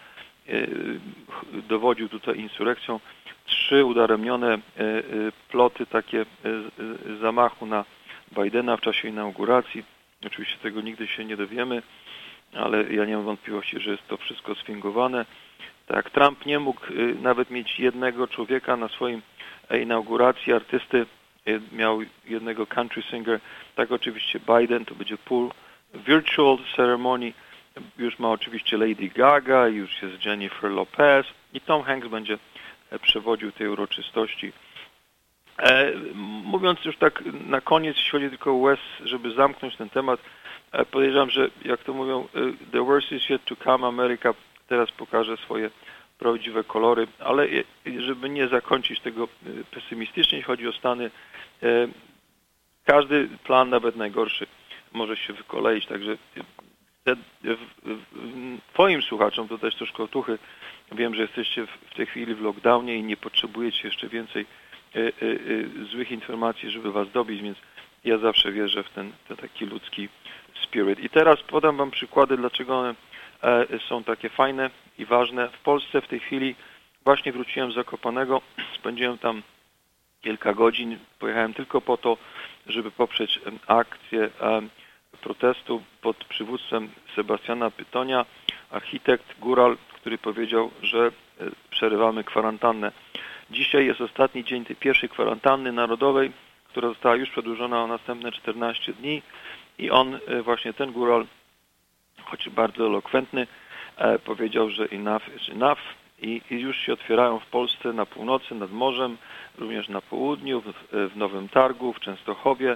Speaker 9: dowodził tutaj insurekcją. Trzy udaremnione ploty takie zamachu na Bidena w czasie inauguracji. Oczywiście tego nigdy się nie dowiemy, ale ja nie mam wątpliwości, że jest to wszystko sfingowane. Tak, Trump nie mógł nawet mieć jednego człowieka na swoim inauguracji, artysty, miał jednego country singer, tak oczywiście Biden, to będzie full virtual ceremony, już ma oczywiście Lady Gaga, już jest Jennifer Lopez i Tom Hanks będzie przewodził tej uroczystości. E, mówiąc już tak na koniec, jeśli chodzi tylko o U S, żeby zamknąć ten temat, e, podejrzewam, że jak to mówią, the worst is yet to come, Ameryka teraz pokaże swoje prawdziwe kolory, ale żeby nie zakończyć tego pesymistycznie, jeśli chodzi o Stany, e, każdy plan, nawet najgorszy, może się wykoleić, także te, w, w, twoim słuchaczom to też troszkę otuchy. Wiem, że jesteście w, w tej chwili w lockdownie i nie potrzebujecie jeszcze więcej y, y, y, złych informacji, żeby was dobić, więc ja zawsze wierzę w ten, ten taki ludzki spirit. I teraz podam wam przykłady, dlaczego one e, są takie fajne i ważne. W Polsce w tej chwili właśnie wróciłem z Zakopanego, spędziłem tam kilka godzin, pojechałem tylko po to, żeby poprzeć akcję e, protestu pod przywództwem Sebastiana Pytonia, architekt, góral, który powiedział, że przerywamy kwarantannę. Dzisiaj jest ostatni dzień tej pierwszej kwarantanny narodowej, która została już przedłużona o następne czternaście dni i on, właśnie ten góral, choć bardzo elokwentny, powiedział, że enough is enough i, i już się otwierają w Polsce na północy, nad morzem, również na południu, w, w Nowym Targu, w Częstochowie,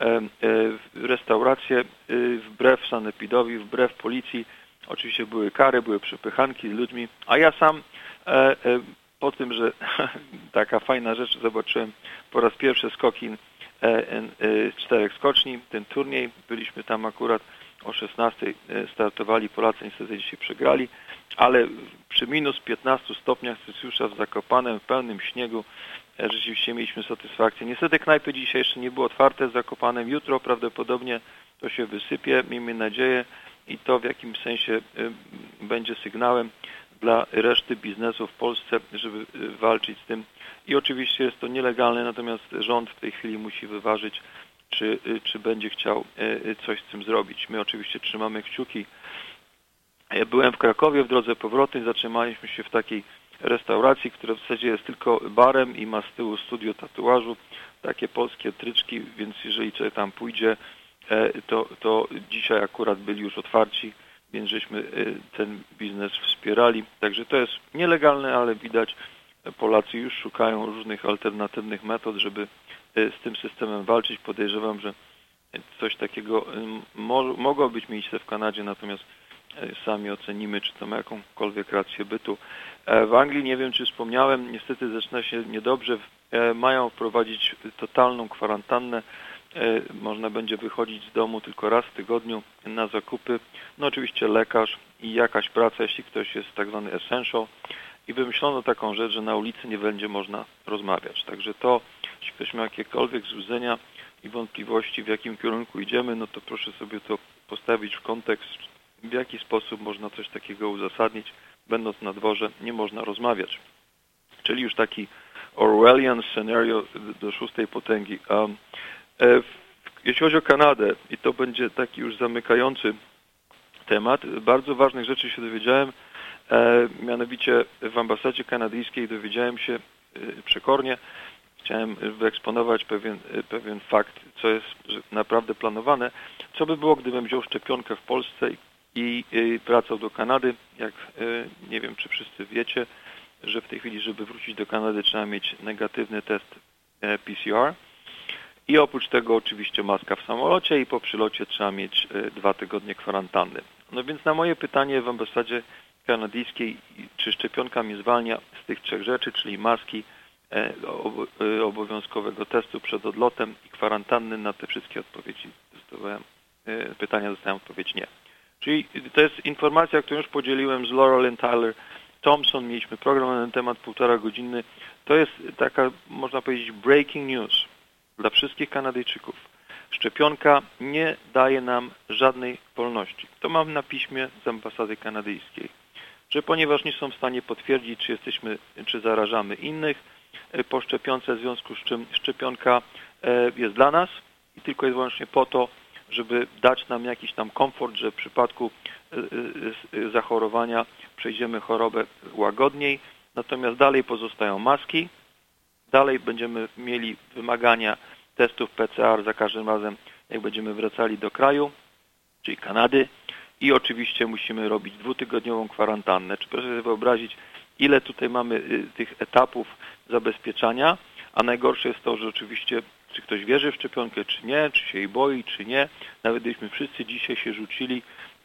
Speaker 9: restauracje wbrew sanepidowi, wbrew policji. Oczywiście były kary, były przepychanki z ludźmi, a ja sam po tym, że taka fajna rzecz, zobaczyłem po raz pierwszy skoki czterech skoczni, ten turniej, byliśmy tam akurat o szesnastej startowali, Polacy niestety dzisiaj przegrali, ale przy minus piętnastu stopniach Celsjusza w Zakopanem, w pełnym śniegu, rzeczywiście mieliśmy satysfakcję. Niestety knajpy dzisiaj jeszcze nie były otwarte z Zakopanem, jutro prawdopodobnie to się wysypie, miejmy nadzieję, i to w jakimś sensie będzie sygnałem dla reszty biznesu w Polsce, żeby walczyć z tym. I oczywiście jest to nielegalne, natomiast rząd w tej chwili musi wyważyć, czy, czy będzie chciał coś z tym zrobić. My oczywiście trzymamy kciuki. Ja byłem w Krakowie w drodze powrotnej, zatrzymaliśmy się w takiej restauracji, która w zasadzie jest tylko barem i ma z tyłu studio tatuażu, takie polskie tryczki, więc jeżeli coś tam pójdzie, to, to dzisiaj akurat byli już otwarci, więc żeśmy ten biznes wspierali. Także to jest nielegalne, ale widać, Polacy już szukają różnych alternatywnych metod, żeby z tym systemem walczyć. Podejrzewam, że coś takiego mo mogło być miejsce w Kanadzie, natomiast sami ocenimy, czy to ma jakąkolwiek rację bytu. W Anglii, nie wiem czy wspomniałem, niestety zaczyna się niedobrze. Mają wprowadzić totalną kwarantannę. Można będzie wychodzić z domu tylko raz w tygodniu na zakupy. No oczywiście lekarz i jakaś praca, jeśli ktoś jest tak zwany essential. I wymyślono taką rzecz, że na ulicy nie będzie można rozmawiać. Także to Jeśli ktoś ma jakiekolwiek złudzenia i wątpliwości, w jakim kierunku idziemy, no to proszę sobie to postawić w kontekst, w jaki sposób można coś takiego uzasadnić. Będąc na dworze, nie można rozmawiać. Czyli już taki Orwellian scenario do szóstej potęgi. Um, e, jeśli chodzi o Kanadę, i to będzie taki już zamykający temat, bardzo ważnych rzeczy się dowiedziałem, e, mianowicie w ambasadzie kanadyjskiej dowiedziałem się e, przekornie, chciałem wyeksponować pewien, pewien fakt, co jest naprawdę planowane. Co by było, gdybym wziął szczepionkę w Polsce i, i, i wracał do Kanady? Jak e, nie wiem, czy wszyscy wiecie, że w tej chwili, żeby wrócić do Kanady, trzeba mieć negatywny test e, P C R. I oprócz tego oczywiście maska w samolocie i po przylocie trzeba mieć e, dwa tygodnie kwarantanny. No więc na moje pytanie w ambasadzie kanadyjskiej, czy szczepionka mnie zwalnia z tych trzech rzeczy, czyli maski, e, e, obowiązkowego testu przed odlotem i kwarantanny, na te wszystkie odpowiedzi dostałem, e, pytania dostałem odpowiedź nie. Czyli to jest informacja, którą już podzieliłem z Laurel and Tyler Thompson, mieliśmy program na ten temat półtora godziny. To jest taka, można powiedzieć, breaking news dla wszystkich Kanadyjczyków. Szczepionka nie daje nam żadnej wolności. To mam na piśmie z ambasady kanadyjskiej, że ponieważ nie są w stanie potwierdzić, czy jesteśmy, czy zarażamy innych po szczepionce, w związku z czym szczepionka jest dla nas i tylko jest wyłącznie po to, żeby dać nam jakiś tam komfort, że w przypadku zachorowania przejdziemy chorobę łagodniej, natomiast dalej pozostają maski, dalej będziemy mieli wymagania testów P C R za każdym razem, jak będziemy wracali do kraju, czyli Kanady, i oczywiście musimy robić dwutygodniową kwarantannę. Czy proszę sobie wyobrazić, ile tutaj mamy tych etapów zabezpieczania, a najgorsze jest to, że oczywiście czy ktoś wierzy w szczepionkę, czy nie, czy się jej boi, czy nie. Nawet gdybyśmy wszyscy dzisiaj się rzucili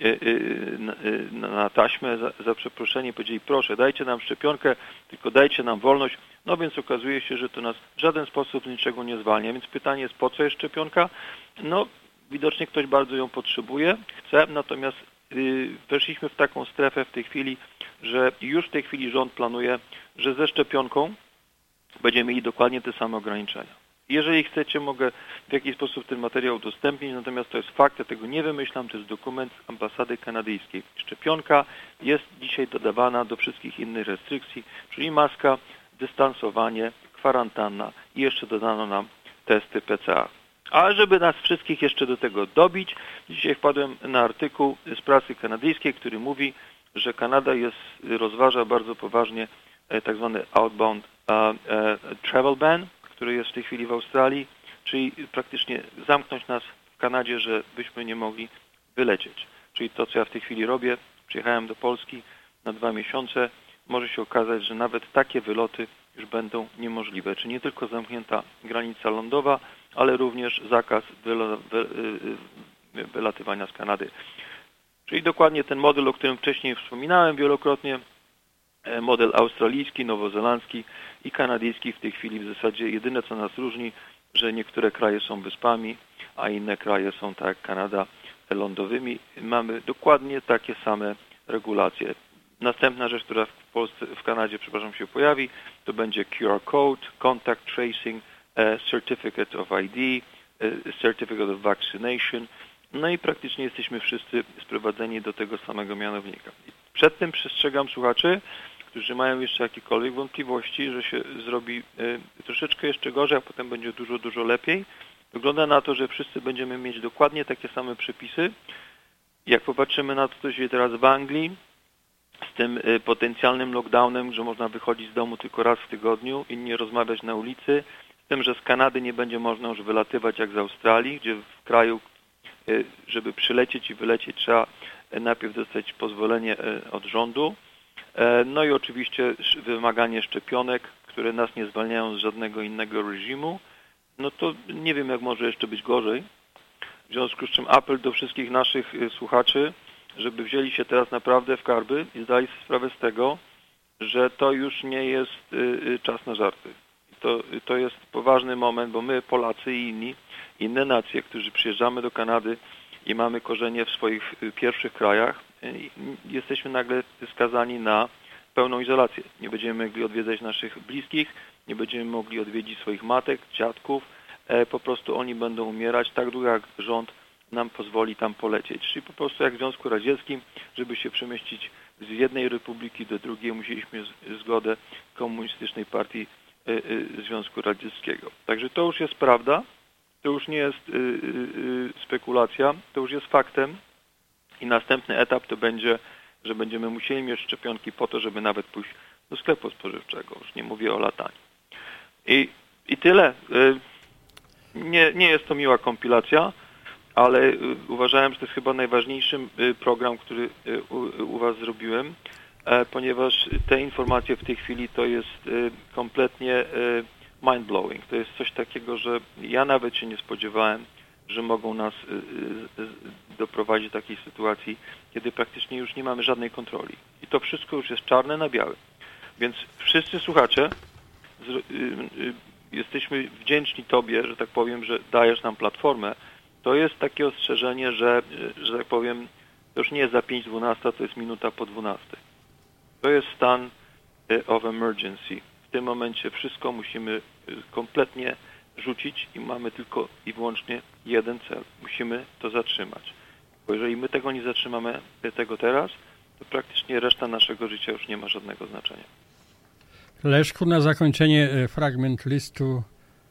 Speaker 9: na taśmę za, za przeproszenie, powiedzieli, proszę, dajcie nam szczepionkę, tylko dajcie nam wolność. No więc okazuje się, że to nas w żaden sposób z niczego nie zwalnia. Więc pytanie jest, po co jest szczepionka? No, widocznie ktoś bardzo ją potrzebuje, chce, natomiast yy, weszliśmy w taką strefę w tej chwili, że już w tej chwili rząd planuje, że ze szczepionką będziemy mieli dokładnie te same ograniczenia. Jeżeli chcecie, mogę w jakiś sposób ten materiał udostępnić, natomiast to jest fakt, ja tego nie wymyślam, to jest dokument ambasady kanadyjskiej. Szczepionka jest dzisiaj dodawana do wszystkich innych restrykcji, czyli maska, dystansowanie, kwarantanna i jeszcze dodano nam testy P C R. A żeby nas wszystkich jeszcze do tego dobić, dzisiaj wpadłem na artykuł z prasy kanadyjskiej, który mówi, że Kanada jest, rozważa bardzo poważnie tak zwany outbound uh, uh, travel ban, który jest w tej chwili w Australii, czyli praktycznie zamknąć nas w Kanadzie, że byśmy nie mogli wylecieć. Czyli to, co ja w tej chwili robię, przyjechałem do Polski na dwa miesiące, może się okazać, że nawet takie wyloty już będą niemożliwe. Czyli nie tylko zamknięta granica lądowa, ale również zakaz wylatywania z Kanady. Czyli dokładnie ten model, o którym wcześniej wspominałem wielokrotnie, model australijski, nowozelandzki i kanadyjski w tej chwili w zasadzie jedyne, co nas różni, że niektóre kraje są wyspami, a inne kraje są, tak jak Kanada, lądowymi. Mamy dokładnie takie same regulacje. Następna rzecz, która w Polsce, w Kanadzie, przepraszam, się pojawi, to będzie Q R Code, Contact Tracing, Certificate of I D, Certificate of Vaccination. No i praktycznie jesteśmy wszyscy sprowadzeni do tego samego mianownika. Przed tym przestrzegam słuchaczy, którzy mają jeszcze jakiekolwiek wątpliwości, że się zrobi y, troszeczkę jeszcze gorzej, a potem będzie dużo, dużo lepiej. Wygląda na to, że wszyscy będziemy mieć dokładnie takie same przepisy. Jak popatrzymy na to, co się dzieje teraz w Anglii, z tym y, potencjalnym lockdownem, że można wychodzić z domu tylko raz w tygodniu i nie rozmawiać na ulicy, z tym, że z Kanady nie będzie można już wylatywać jak z Australii, gdzie w kraju, y, żeby przylecieć i wylecieć, trzeba najpierw dostać pozwolenie od rządu. No i oczywiście wymaganie szczepionek, które nas nie zwalniają z żadnego innego reżimu. No to nie wiem, jak może jeszcze być gorzej. W związku z czym apel do wszystkich naszych słuchaczy, żeby wzięli się teraz naprawdę w karby i zdali sobie sprawę z tego, że to już nie jest czas na żarty. To, to jest poważny moment, bo my, Polacy i inni, inne nacje, którzy przyjeżdżamy do Kanady i mamy korzenie w swoich pierwszych krajach, jesteśmy nagle skazani na pełną izolację. Nie będziemy mogli odwiedzać naszych bliskich, nie będziemy mogli odwiedzić swoich matek, dziadków, e, po prostu oni będą umierać tak długo, jak rząd nam pozwoli tam polecieć. Czyli po prostu jak w Związku Radzieckim, żeby się przemieścić z jednej republiki do drugiej, musieliśmy z, zgodę Komunistycznej Partii y, y, Związku Radzieckiego. Także to już jest prawda, to już nie jest y, y, spekulacja, to już jest faktem i następny etap to będzie, że będziemy musieli mieć szczepionki po to, żeby nawet pójść do sklepu spożywczego. Już nie mówię o lataniu. I, i tyle. Y, nie, nie jest to miła kompilacja, ale uważałem, że to jest chyba najważniejszy program, który u, u Was zrobiłem, ponieważ te informacje w tej chwili to jest kompletnie mind-blowing. To jest coś takiego, że ja nawet się nie spodziewałem, że mogą nas doprowadzić do takiej sytuacji, kiedy praktycznie już nie mamy żadnej kontroli. I to wszystko już jest czarne na białym. Więc wszyscy słuchacze, jesteśmy wdzięczni Tobie, że tak powiem, że dajesz nam platformę. To jest takie ostrzeżenie, że, że tak powiem, to już nie jest za pięć dwunasta, to jest minuta po dwunastej. To jest stan of emergency. W tym momencie wszystko musimy kompletnie rzucić i mamy tylko i wyłącznie jeden cel. Musimy to zatrzymać. Bo jeżeli my tego nie zatrzymamy, tego teraz, to praktycznie reszta naszego życia już nie ma żadnego znaczenia.
Speaker 2: Leszku, na zakończenie fragment listu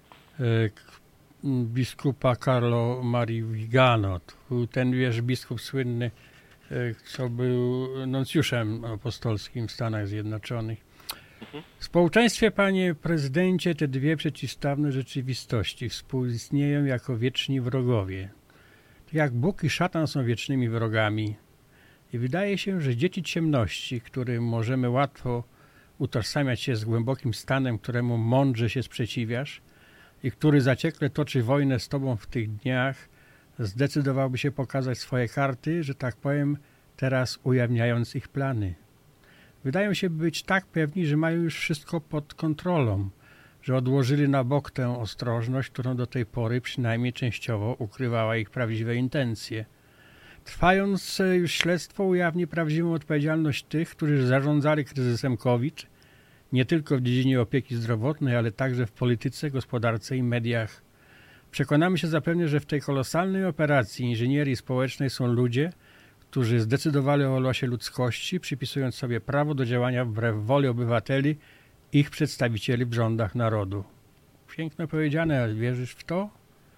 Speaker 2: biskupa Carlo Marii Vigano. Ten, wiesz, biskup słynny, co był nuncjuszem apostolskim w Stanach Zjednoczonych.
Speaker 9: Mhm.
Speaker 2: W społeczeństwie, panie prezydencie, te dwie przeciwstawne rzeczywistości współistnieją jako wieczni wrogowie. Tak jak Bóg i szatan są wiecznymi wrogami. I wydaje się, że dzieci ciemności, którym możemy łatwo utożsamiać się z głębokim stanem, któremu mądrze się sprzeciwiasz, i który zaciekle toczy wojnę z tobą w tych dniach, zdecydowałby się pokazać swoje karty, że tak powiem, teraz ujawniając ich plany. Wydają się być tak pewni, że mają już wszystko pod kontrolą, że odłożyli na bok tę ostrożność, którą do tej pory przynajmniej częściowo ukrywała ich prawdziwe intencje. Trwając już śledztwo ujawni prawdziwą odpowiedzialność tych, którzy zarządzali kryzysem COVID, nie tylko w dziedzinie opieki zdrowotnej, ale także w polityce, gospodarce i mediach. Przekonamy się zapewne, że w tej kolosalnej operacji inżynierii społecznej są ludzie, którzy zdecydowali o losie ludzkości, przypisując sobie prawo do działania wbrew woli obywateli, ich przedstawicieli w rządach narodu. Piękno powiedziane, ale wierzysz w to?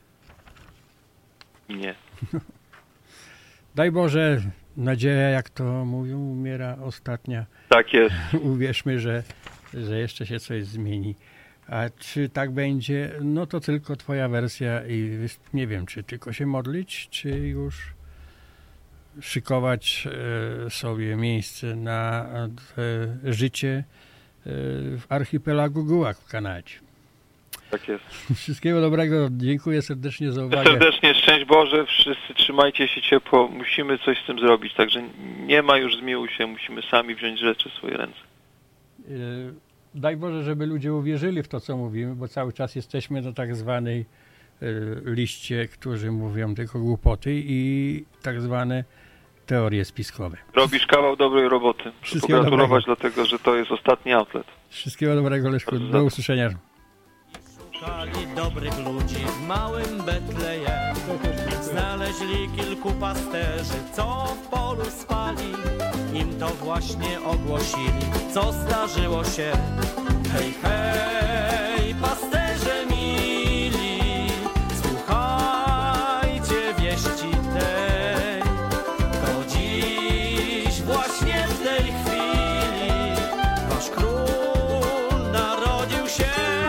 Speaker 9: Nie.
Speaker 2: Daj Boże, nadzieja, jak to mówią, umiera ostatnia.
Speaker 9: Tak jest.
Speaker 2: Uwierzmy, że, że jeszcze się coś zmieni. A czy tak będzie, no to tylko twoja wersja i nie wiem, czy tylko się modlić, czy już szykować sobie miejsce na życie w archipelagu Gułak w Kanadzie.
Speaker 9: Tak jest.
Speaker 2: Wszystkiego dobrego, dziękuję serdecznie za uwagę.
Speaker 9: Serdecznie, szczęść Boże, wszyscy trzymajcie się ciepło, musimy coś z tym zrobić, także nie ma już zmiłuj się, musimy sami wziąć rzeczy w swoje ręce.
Speaker 2: Daj Boże, żeby ludzie uwierzyli w to, co mówimy, bo cały czas jesteśmy na tak zwanej liście, którzy mówią tylko głupoty i tak zwane teorie spiskowe.
Speaker 9: Robisz kawał dobrej roboty. Muszę pogratulować, dlatego że to jest ostatni outlet.
Speaker 2: Wszystkiego dobrego, Leszku. Do usłyszenia.
Speaker 5: Szukali dobrych ludzi w małym Betlejem. Znaleźli kilku pasterzy, co w polu spali. Im to właśnie ogłosili, co zdarzyło się. Hej, hej, pasterze mili, słuchajcie wieści tej. To dziś właśnie w tej chwili wasz król narodził się.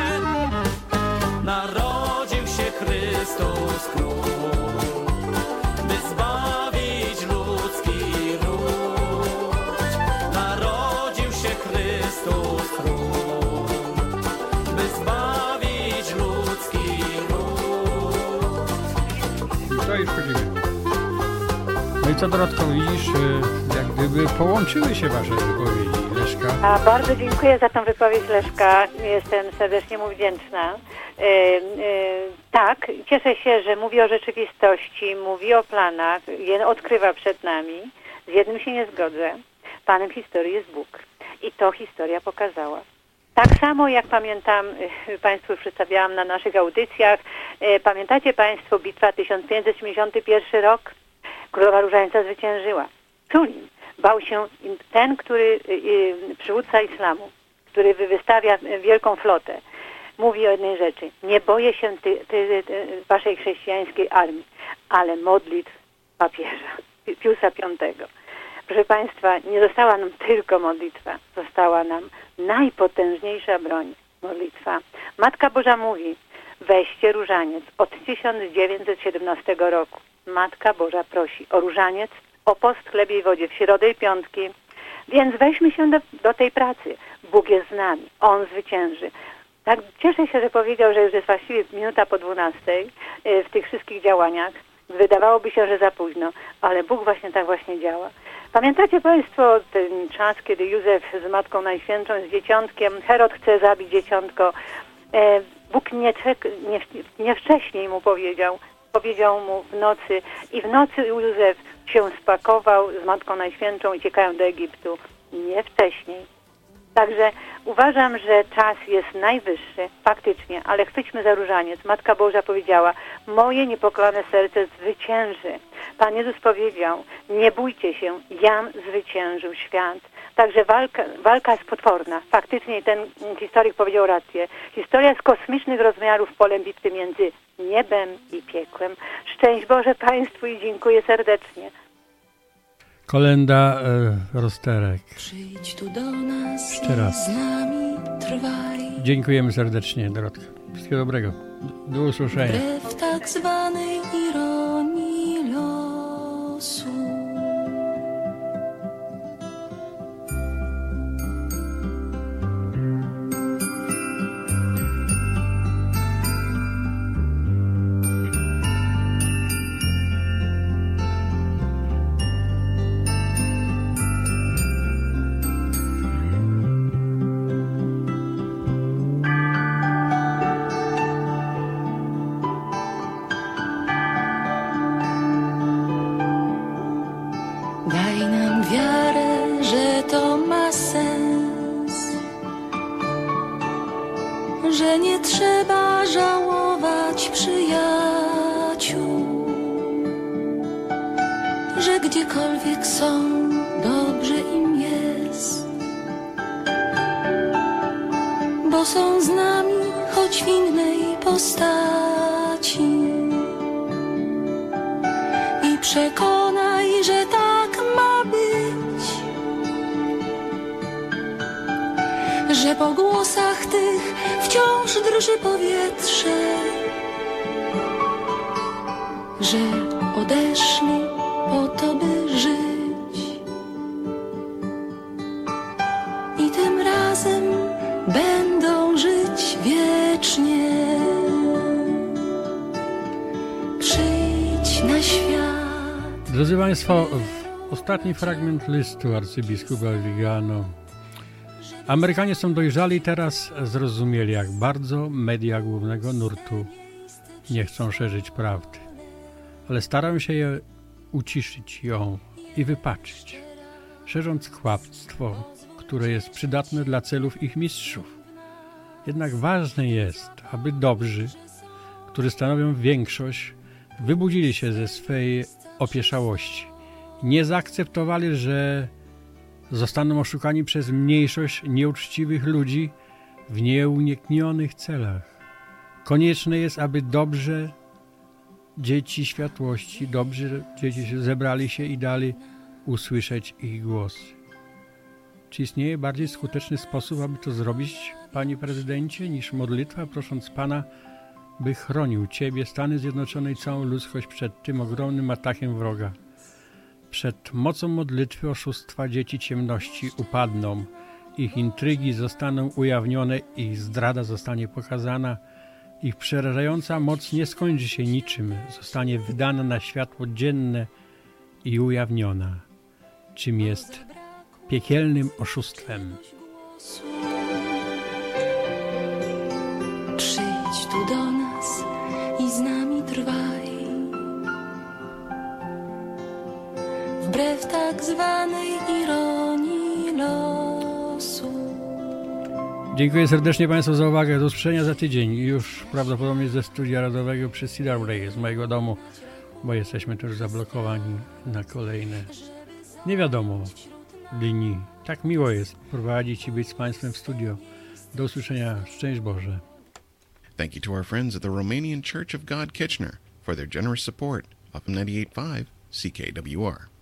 Speaker 5: Narodził się Chrystus Król, by zbawić ludzki ród. Narodził się Chrystus Król, by zbawić ludzki ród.
Speaker 2: No i wchodzimy. No i co, Dorotko, widzisz, jak gdyby połączyły się wasze wypowiedzi, Leszka?
Speaker 8: A bardzo dziękuję za tę wypowiedź Leszka. Jestem serdecznie mu wdzięczna. Yy, yy, tak, cieszę się, że mówi o rzeczywistości, mówi o planach, je odkrywa przed nami. Z jednym się nie zgodzę. Panem historii jest Bóg. I to historia pokazała. Tak samo jak pamiętam, y, Państwu przedstawiałam na naszych audycjach, y, pamiętacie Państwo bitwa tysiąc pięćset osiemdziesiąty pierwszy rok? Królowa Różańca zwyciężyła. Sulin bał się ten, który y, y, przywódca islamu, który wy- wystawia wielką flotę, mówi o jednej rzeczy. Nie boję się ty, ty, ty, waszej chrześcijańskiej armii, ale modlitw papieża Pi- Piusa Piątego. Proszę Państwa, nie została nam tylko modlitwa, została nam najpotężniejsza broń, modlitwa. Matka Boża mówi, weźcie różaniec od tysiąc dziewięćset siedemnastego roku. Matka Boża prosi o różaniec, o post, chlebie i wodzie w środę i piątki. Więc weźmy się do, do tej pracy. Bóg jest z nami, On zwycięży. Tak, cieszę się, że powiedział, że już jest właściwie minuta po dwunastej w tych wszystkich działaniach. Wydawałoby się, że za późno, ale Bóg właśnie tak właśnie działa. Pamiętacie Państwo ten czas, kiedy Józef z Matką Najświętszą, z dzieciątkiem, Herod chce zabić dzieciątko. E, Bóg nie, czek, nie, nie wcześniej mu powiedział, powiedział mu w nocy i w nocy Józef się spakował z Matką Najświętszą i uciekają do Egiptu. Nie wcześniej. Także uważam, że czas jest najwyższy, faktycznie, ale chwyćmy za różaniec. Matka Boża powiedziała, moje niepokalane serce zwycięży. Pan Jezus powiedział, nie bójcie się, jam zwyciężył świat. Także walka, walka jest potworna. Faktycznie ten historyk powiedział rację. Historia jest kosmicznych rozmiarów polem bitwy między niebem i piekłem. Szczęść Boże Państwu i dziękuję serdecznie.
Speaker 2: Kolenda e, Rozterek.
Speaker 7: Przyjdź tu do nas
Speaker 2: Jeszcze raz.
Speaker 7: i z nami trwaj.
Speaker 2: Dziękujemy serdecznie, Dorotka. Wszystkiego dobrego. Do usłyszenia.
Speaker 7: Wbrew tak zwanej ironii losu. Daj nam wiarę, że to ma sens, że nie trzeba żałować przyjaciół, że gdziekolwiek są, dobrze im jest, bo są z nami, choć w innej postaci. I przekonaj, że tak ma być, że po głosach tych wciąż drży powietrze, że odeszli po to, by żyć. I tym razem będą żyć wiecznie. Przyjdź na świat.
Speaker 2: Drodzy Państwo, ostatni fragment listu arcybiskupa Vigano. Amerykanie są dojrzali, teraz zrozumieli, jak bardzo media głównego nurtu nie chcą szerzyć prawdy, ale starają się je uciszyć ją i wypaczyć, szerząc kłamstwo, które jest przydatne dla celów ich mistrzów. Jednak ważne jest, aby dobrzy, którzy stanowią większość, wybudzili się ze swej opieszałości. Nie zaakceptowali, że zostaną oszukani przez mniejszość nieuczciwych ludzi w nieuniknionych celach. Konieczne jest, aby dobrze dzieci światłości, dobrze dzieci zebrali się i dali usłyszeć ich głos. Czy istnieje bardziej skuteczny sposób, aby to zrobić, Panie Prezydencie, niż modlitwa, prosząc Pana, by chronił Ciebie, Stany Zjednoczone i całą ludzkość przed tym ogromnym atakiem wroga? Przed mocą modlitwy oszustwa dzieci ciemności upadną, ich intrygi zostaną ujawnione, ich zdrada zostanie pokazana, ich przerażająca moc nie skończy się niczym, zostanie wydana na światło dzienne i ujawniona, czym jest piekielnym oszustwem.
Speaker 7: Przyjdź tu do nas i z nami trwaj. Wbrew tak zwanej ironii losu.
Speaker 2: Dziękuję serdecznie Państwu za uwagę. Do usłyszenia za tydzień. Już prawdopodobnie ze studia radiowego przy Cedar Way, z mojego domu, bo jesteśmy też zablokowani na kolejne, nie wiadomo, dni. Tak miło jest prowadzić i być z Państwem w studio. Do usłyszenia. Szczęść Boże.
Speaker 10: Thank you to our friends at the Romanian Church of God Kitchener for their generous support of ninety-eight point five C K W R.